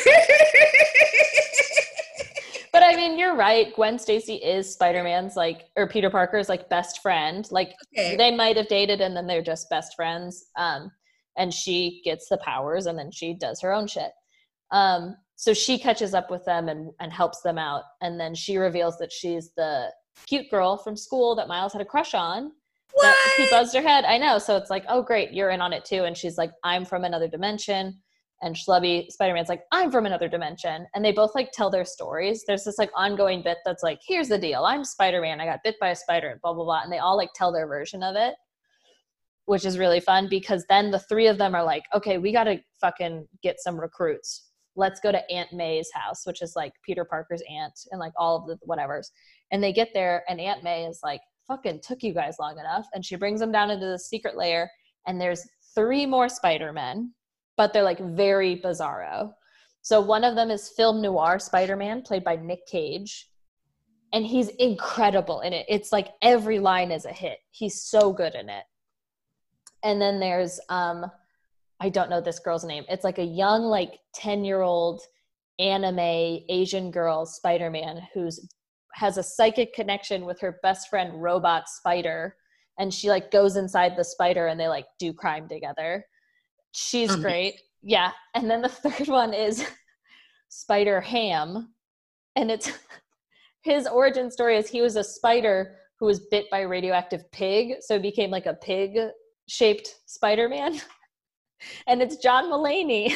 B: But I mean, you're right. Gwen Stacy is Spider-Man's like, or Peter Parker's like best friend. Like
C: Okay.
B: they might have dated and then they're just best friends. Um, and she gets the powers and then she does her own shit. Um, so she catches up with them and, and helps them out. And then she reveals that she's the cute girl from school that Miles had a crush on. That he
C: What?
B: buzzed her head. I know. So it's like, oh great, you're in on it too. And she's like, I'm from another dimension. And Schlubby Spider-Man's like, I'm from another dimension. And they both like tell their stories. There's this like ongoing bit that's like, here's the deal. I'm Spider-Man. I got bit by a spider and blah, blah, blah. And they all like tell their version of it, which is really fun because then the three of them are like, okay, we got to fucking get some recruits. Let's go to Aunt May's house, which is like Peter Parker's aunt and like all of the whatevers. And they get there and Aunt May is like, fucking took you guys long enough. And she brings them down into the secret lair and there's three more Spider-Men, but they're like very bizarro. So one of them is Film Noir Spider-Man, played by Nick Cage. And he's incredible in it. It's like every line is a hit. He's so good in it. And then there's, um, I don't know this girl's name. It's like a young, like ten-year-old anime Asian girl Spider-Man who's has a psychic connection with her best friend Robot Spider. And she like goes inside the spider and they like do crime together. She's
C: Um,
B: great. Yeah. And then the third one is Spider Ham. And it's his origin story is he was a spider who was bit by a radioactive pig. So he became like a pig shaped Spider-Man. And it's John Mulaney.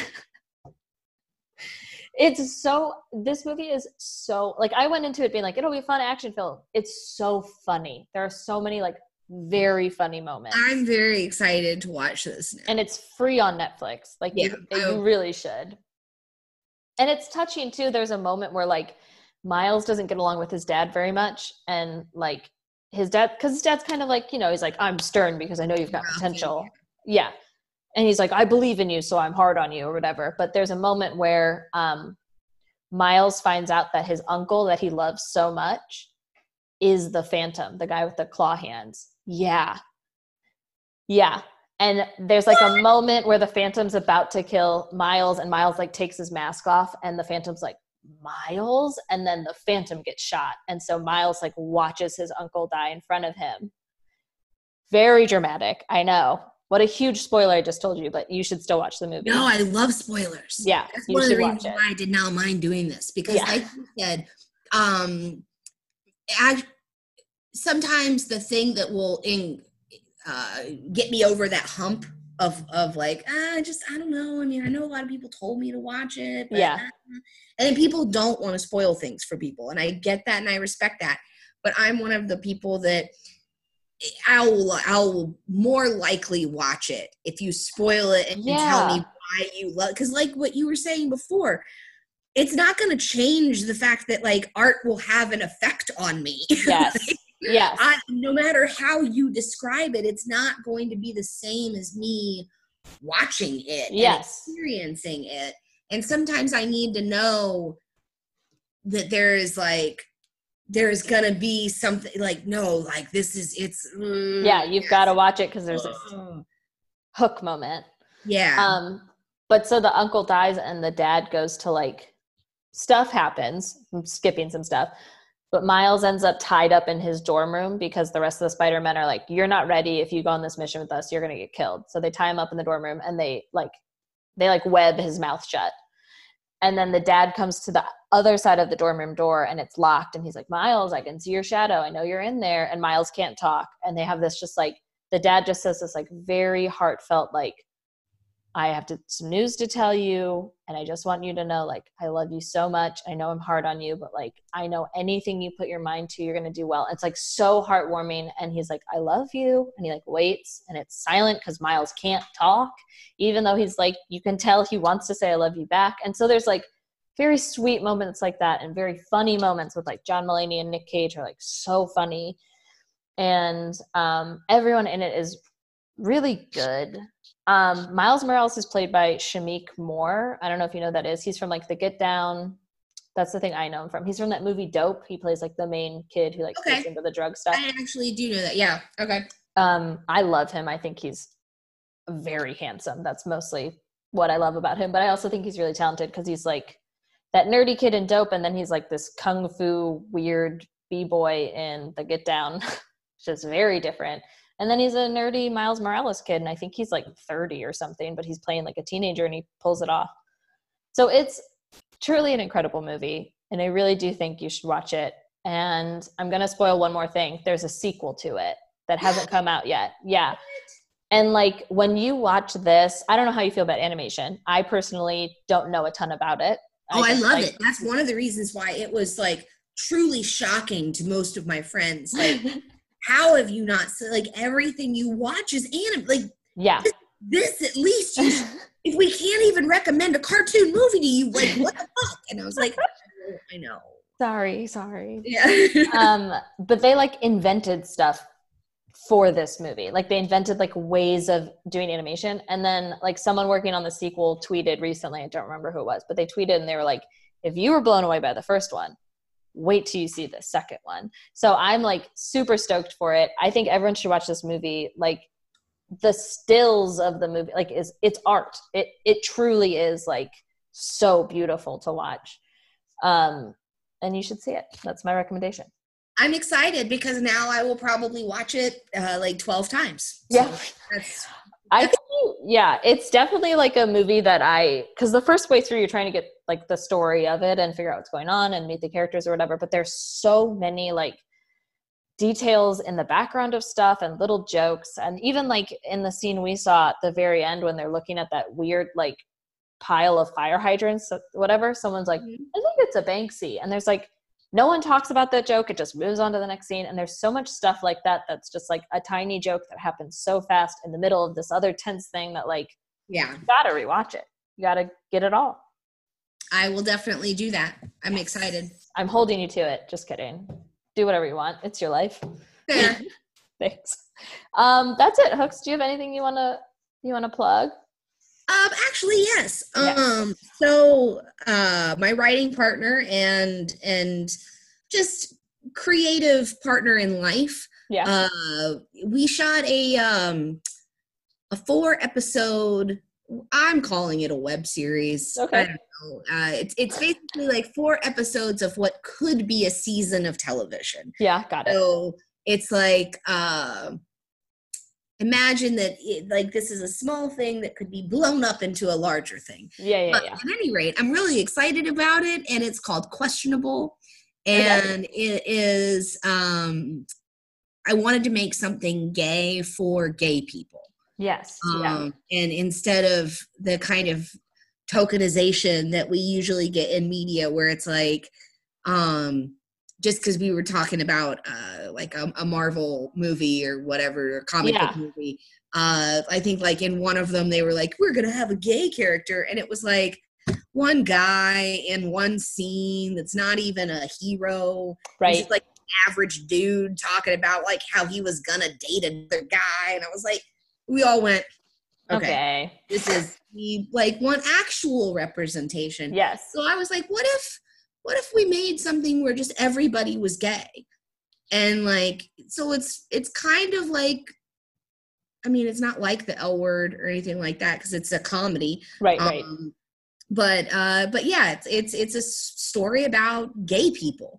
B: It's so, this movie is so, like I went into it being like, it'll be a fun action film. It's so funny. There are so many like very funny moments.
C: I'm very excited to watch this now.
B: And it's free on Netflix. Like
C: Yeah,
B: you, you really should. And it's touching too. There's a moment where like Miles doesn't get along with his dad very much. And like his dad, because his dad's kind of like, you know, he's like, I'm stern because I know you've got
C: Rough,
B: potential. Yeah. And he's like, I believe in you, so I'm hard on you or whatever. But there's a moment where um, Miles finds out that his uncle that he loves so much is the Phantom, the guy with the claw hands. Yeah. Yeah. And there's like a moment where the Phantom's about to kill Miles and Miles like takes his mask off and the Phantom's like, Miles? And then the Phantom gets shot. And so Miles like watches his uncle die in front of him. Very dramatic. I know. What a huge spoiler I just told you, but you should still watch the movie.
C: No, I love spoilers.
B: Yeah,
C: That's
B: you
C: one of the
B: should watch
C: reasons
B: it.
C: why I did not mind doing this because,
B: Yeah.
C: like you said, um, I sometimes the thing that will in, uh, get me over that hump of of like, ah, just I don't know. I mean, I know a lot of people told me to watch it, but,
B: Yeah.
C: uh, and then people don't want to spoil things for people, and I get that and I respect that. But I'm one of the people that I'll I'll more likely watch it if you spoil it and you tell me
B: Yeah.
C: why you love, because like what you were saying before, it's not going to change the fact that like art will have an effect on me.
B: Yes. Yes.
C: I, no matter how you describe it, it's not going to be the same as me watching it
B: Yes.
C: and experiencing it. And sometimes I need to know that there is like there's gonna be something like no, like this is it's mm,
B: Yeah, you've got to watch it because there's this
C: uh,
B: hook moment.
C: yeah.
B: Um, but so the uncle dies and the dad goes to like, stuff happens. I'm skipping some stuff. But Miles ends up tied up in his dorm room because the rest of the Spider-Men are like, you're not ready. If you go on this mission with us, you're going to get killed. So they tie him up in the dorm room and they like, they like web his mouth shut. And then the dad comes to the other side of the dorm room door and it's locked. And he's like, Miles, I can see your shadow. I know you're in there. And Miles can't talk. And they have this just like, the dad just says this like very heartfelt, like, I have to, some news to tell you. And I just want you to know, like, I love you so much. I know I'm hard on you, but like, I know anything you put your mind to, you're going to do well. It's like so heartwarming. And he's like, I love you. And he like waits and it's silent because Miles can't talk, even though he's like, you can tell he wants to say, I love you back. And so there's like very sweet moments like that and very funny moments with like John Mulaney and Nick Cage are like so funny. And um, everyone in it is really good. Um, Miles Morales is played by Shameik Moore. I don't know if you know who that is. He's from like The Get Down. That's the thing I know him from. He's from that movie Dope. He plays like the main kid who like
C: okay.
B: gets into the drug stuff.
C: I actually do know that. Yeah. Okay.
B: Um, I love him. I think he's very handsome. That's mostly what I love about him. But I also think he's really talented because he's like that nerdy kid in Dope, and then he's like this kung fu weird b-boy in The Get Down, which is very different. And then he's a nerdy Miles Morales kid, and I think he's like thirty or something, but he's playing like a teenager and he pulls it off. So it's truly an incredible movie, and I really do think you should watch it. And I'm going to spoil one more thing. There's a sequel to it that hasn't come out yet. Yeah. And like when you watch this, I don't know how you feel about animation. I personally don't know a ton about it.
C: Oh, I, I love
B: like,
C: it. That's one of the reasons why it was like truly shocking to most of my friends. Like, how have you not seen, like, everything you watch is anim like
B: yeah
C: this, this at least you should, if we can't even recommend a cartoon movie to you, like, what the fuck? And I was like, oh, I know,
B: sorry sorry
C: yeah.
B: um but they like invented stuff for this movie. Like they invented like ways of doing animation, and then like someone working on the sequel tweeted recently, I don't remember who it was, but they tweeted and they were like, if you were blown away by the first one, wait till you see the second one. So I'm like super stoked for it. I think everyone should watch this movie. Like the stills of the movie, like is it's art. It it truly is like so beautiful to watch. Um, and you should see it. That's my recommendation.
C: I'm excited because now I will probably watch it uh, like twelve times.
B: Yeah.
C: So that's,
B: I think, yeah, it's definitely like a movie that I, because the first way through you're trying to get like the story of it and figure out what's going on and meet the characters or whatever, but there's so many like details in the background of stuff and little jokes. And even like in the scene we saw at the very end when they're looking at that weird like pile of fire hydrants, whatever, someone's like, mm-hmm. I think it's a Banksy. And there's like, no one talks about that joke. It just moves on to the next scene. And there's so much stuff like that that's just like a tiny joke that happens so fast in the middle of this other tense thing that like,
C: yeah,
B: you gotta rewatch it. You gotta get it all.
C: I will definitely do that. I'm excited.
B: I'm holding you to it. Just kidding. Do whatever you want. It's your life.
C: Fair.
B: Thanks. Um, that's it. Hooks, do you have anything you wanna you wanna plug?
C: Um, actually, yes. yes. Um, so, uh, my writing partner and, and just creative partner in life,
B: yeah.
C: uh, we shot a, um, a four episode, I'm calling it a web series.
B: Okay.
C: I don't know. Uh, it's, it's basically like four episodes of what could be a season of television.
B: Yeah. Got it.
C: So it's like, uh, imagine that it, like this is a small thing that could be blown up into a larger thing.
B: Yeah, yeah,
C: but
B: yeah.
C: At any rate, I'm really excited about it, and it's called Questionable, and okay. It is. Um, I wanted to make something gay for gay people.
B: Yes.
C: Um, yeah. And instead of the kind of tokenization that we usually get in media, where it's like. Um, just because we were talking about uh, like a, a Marvel movie or whatever, or comic
B: yeah.
C: book movie. Uh, I think like in one of them, they were like, we're going to have a gay character. And it was like one guy in one scene that's not even a hero.
B: Right.
C: He's just like an average dude talking about like how he was going to date another guy. And I was like, we all went, okay,
B: okay.
C: This is we like want actual representation.
B: Yes.
C: So I was like, what if, What if we made something where just everybody was gay? And like, so it's, it's kind of like, I mean, it's not like the L Word or anything like that, because it's a comedy.
B: Right,
C: um,
B: right.
C: But, uh, but yeah, it's, it's, it's a story about gay people.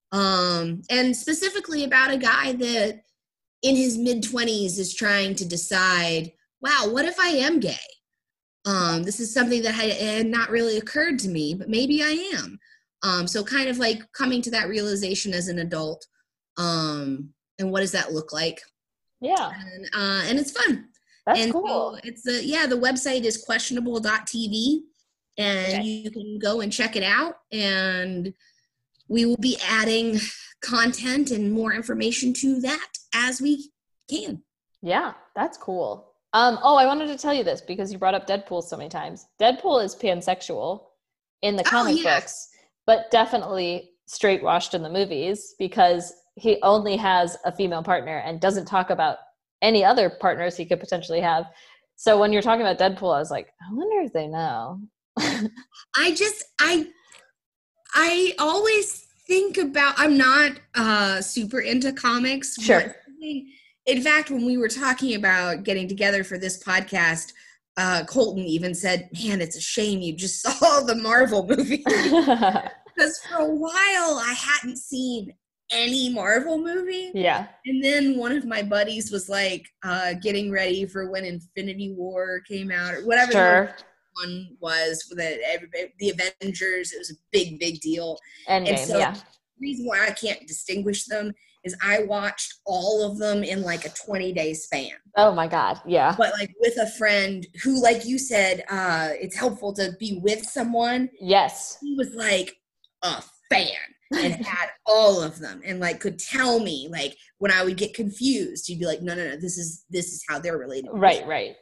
C: Um, and specifically about a guy that in his mid-twenties is trying to decide, wow, what if I am gay? Um, this is something that had, had not really occurred to me, but maybe I am. Um, so kind of like coming to that realization as an adult. Um, and what does that look like?
B: Yeah.
C: And, uh, and it's fun.
B: That's
C: and
B: cool.
C: So it's the, yeah, the website is questionable dot t v, and
B: Okay.
C: you can go and check it out. And we will be adding content and more information to that as we can.
B: Yeah, that's cool. Um, oh, I wanted to tell you this because you brought up Deadpool so many times. Deadpool is pansexual in the
C: Oh,
B: comic
C: yeah.
B: books, but definitely straight washed in the movies because he only has a female partner and doesn't talk about any other partners he could potentially have. So when you're talking about Deadpool, I was like, I wonder if they know.
C: I just, I, I always think about, I'm not uh, super into comics.
B: Sure.
C: But in fact, when we were talking about getting together for this podcast, uh, Colton even said, man, it's a shame you just saw the Marvel movie. Because for a while, I hadn't seen any Marvel movie.
B: Yeah.
C: And then one of my buddies was like uh, getting ready for when Infinity War came out or whatever
B: Sure.
C: the one was, that everybody, the Avengers, it was a big, big deal.
B: Endgame,
C: and so
B: yeah.
C: the reason why I can't distinguish them is I watched all of them in like a twenty day span.
B: Oh my God. Yeah.
C: But like with a friend who, like you said, uh, it's helpful to be with someone.
B: Yes.
C: He was like a fan and had all of them and like could tell me like when I would get confused, he'd be like, no, no, no, this is, this is how they're related.
B: Right, right.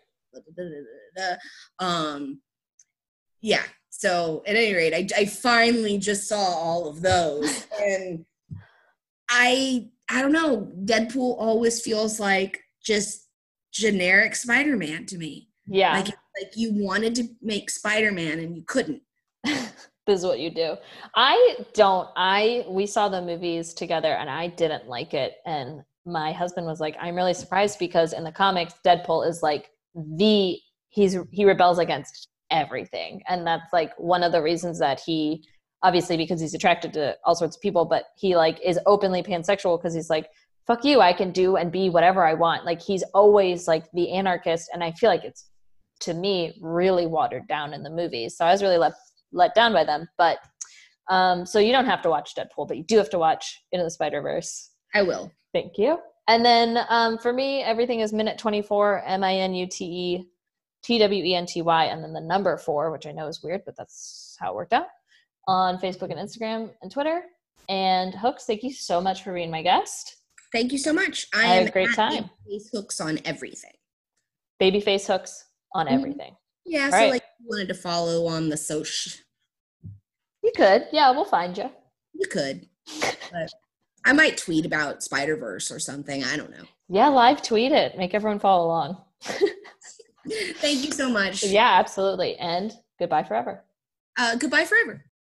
C: Um, yeah. So at any rate, I, I finally just saw all of those, and I, I don't know, Deadpool always feels like just generic Spider-Man to me.
B: Yeah.
C: Like, like you wanted to make Spider-Man and you couldn't.
B: This is what you do. I don't, I, we saw the movies together and I didn't like it. And my husband was like, I'm really surprised because in the comics, Deadpool is like the, he's, he rebels against everything. And that's like one of the reasons that he, obviously because he's attracted to all sorts of people, but he like is openly pansexual because he's like, fuck you, I can do and be whatever I want. Like he's always like the anarchist. And I feel like it's, to me, really watered down in the movies. So I was really let, let down by them. But um, so you don't have to watch Deadpool, but you do have to watch Into the Spider-Verse.
C: I will.
B: Thank you. And then um, for me, everything is Minute twenty-four, M I N U T E T W E N T Y, and then the number four, which I know is weird, but that's how it worked out, on Facebook and Instagram and Twitter. And Hooks, thank you so much for being my guest.
C: Thank you so much. I,
B: I had
C: am
B: a great
C: at
B: time.
C: Babyface Hooks on everything.
B: Babyface Hooks on
C: Mm-hmm.
B: everything.
C: Yeah,
B: All
C: so
B: right.
C: like you wanted to follow on the social.
B: You could. Yeah, we'll find you.
C: You could. But I might tweet about Spider-Verse or something. I don't know.
B: Yeah, live tweet it. Make everyone follow along.
C: Thank you so much.
B: Yeah, absolutely. And goodbye forever.
C: Uh, goodbye forever.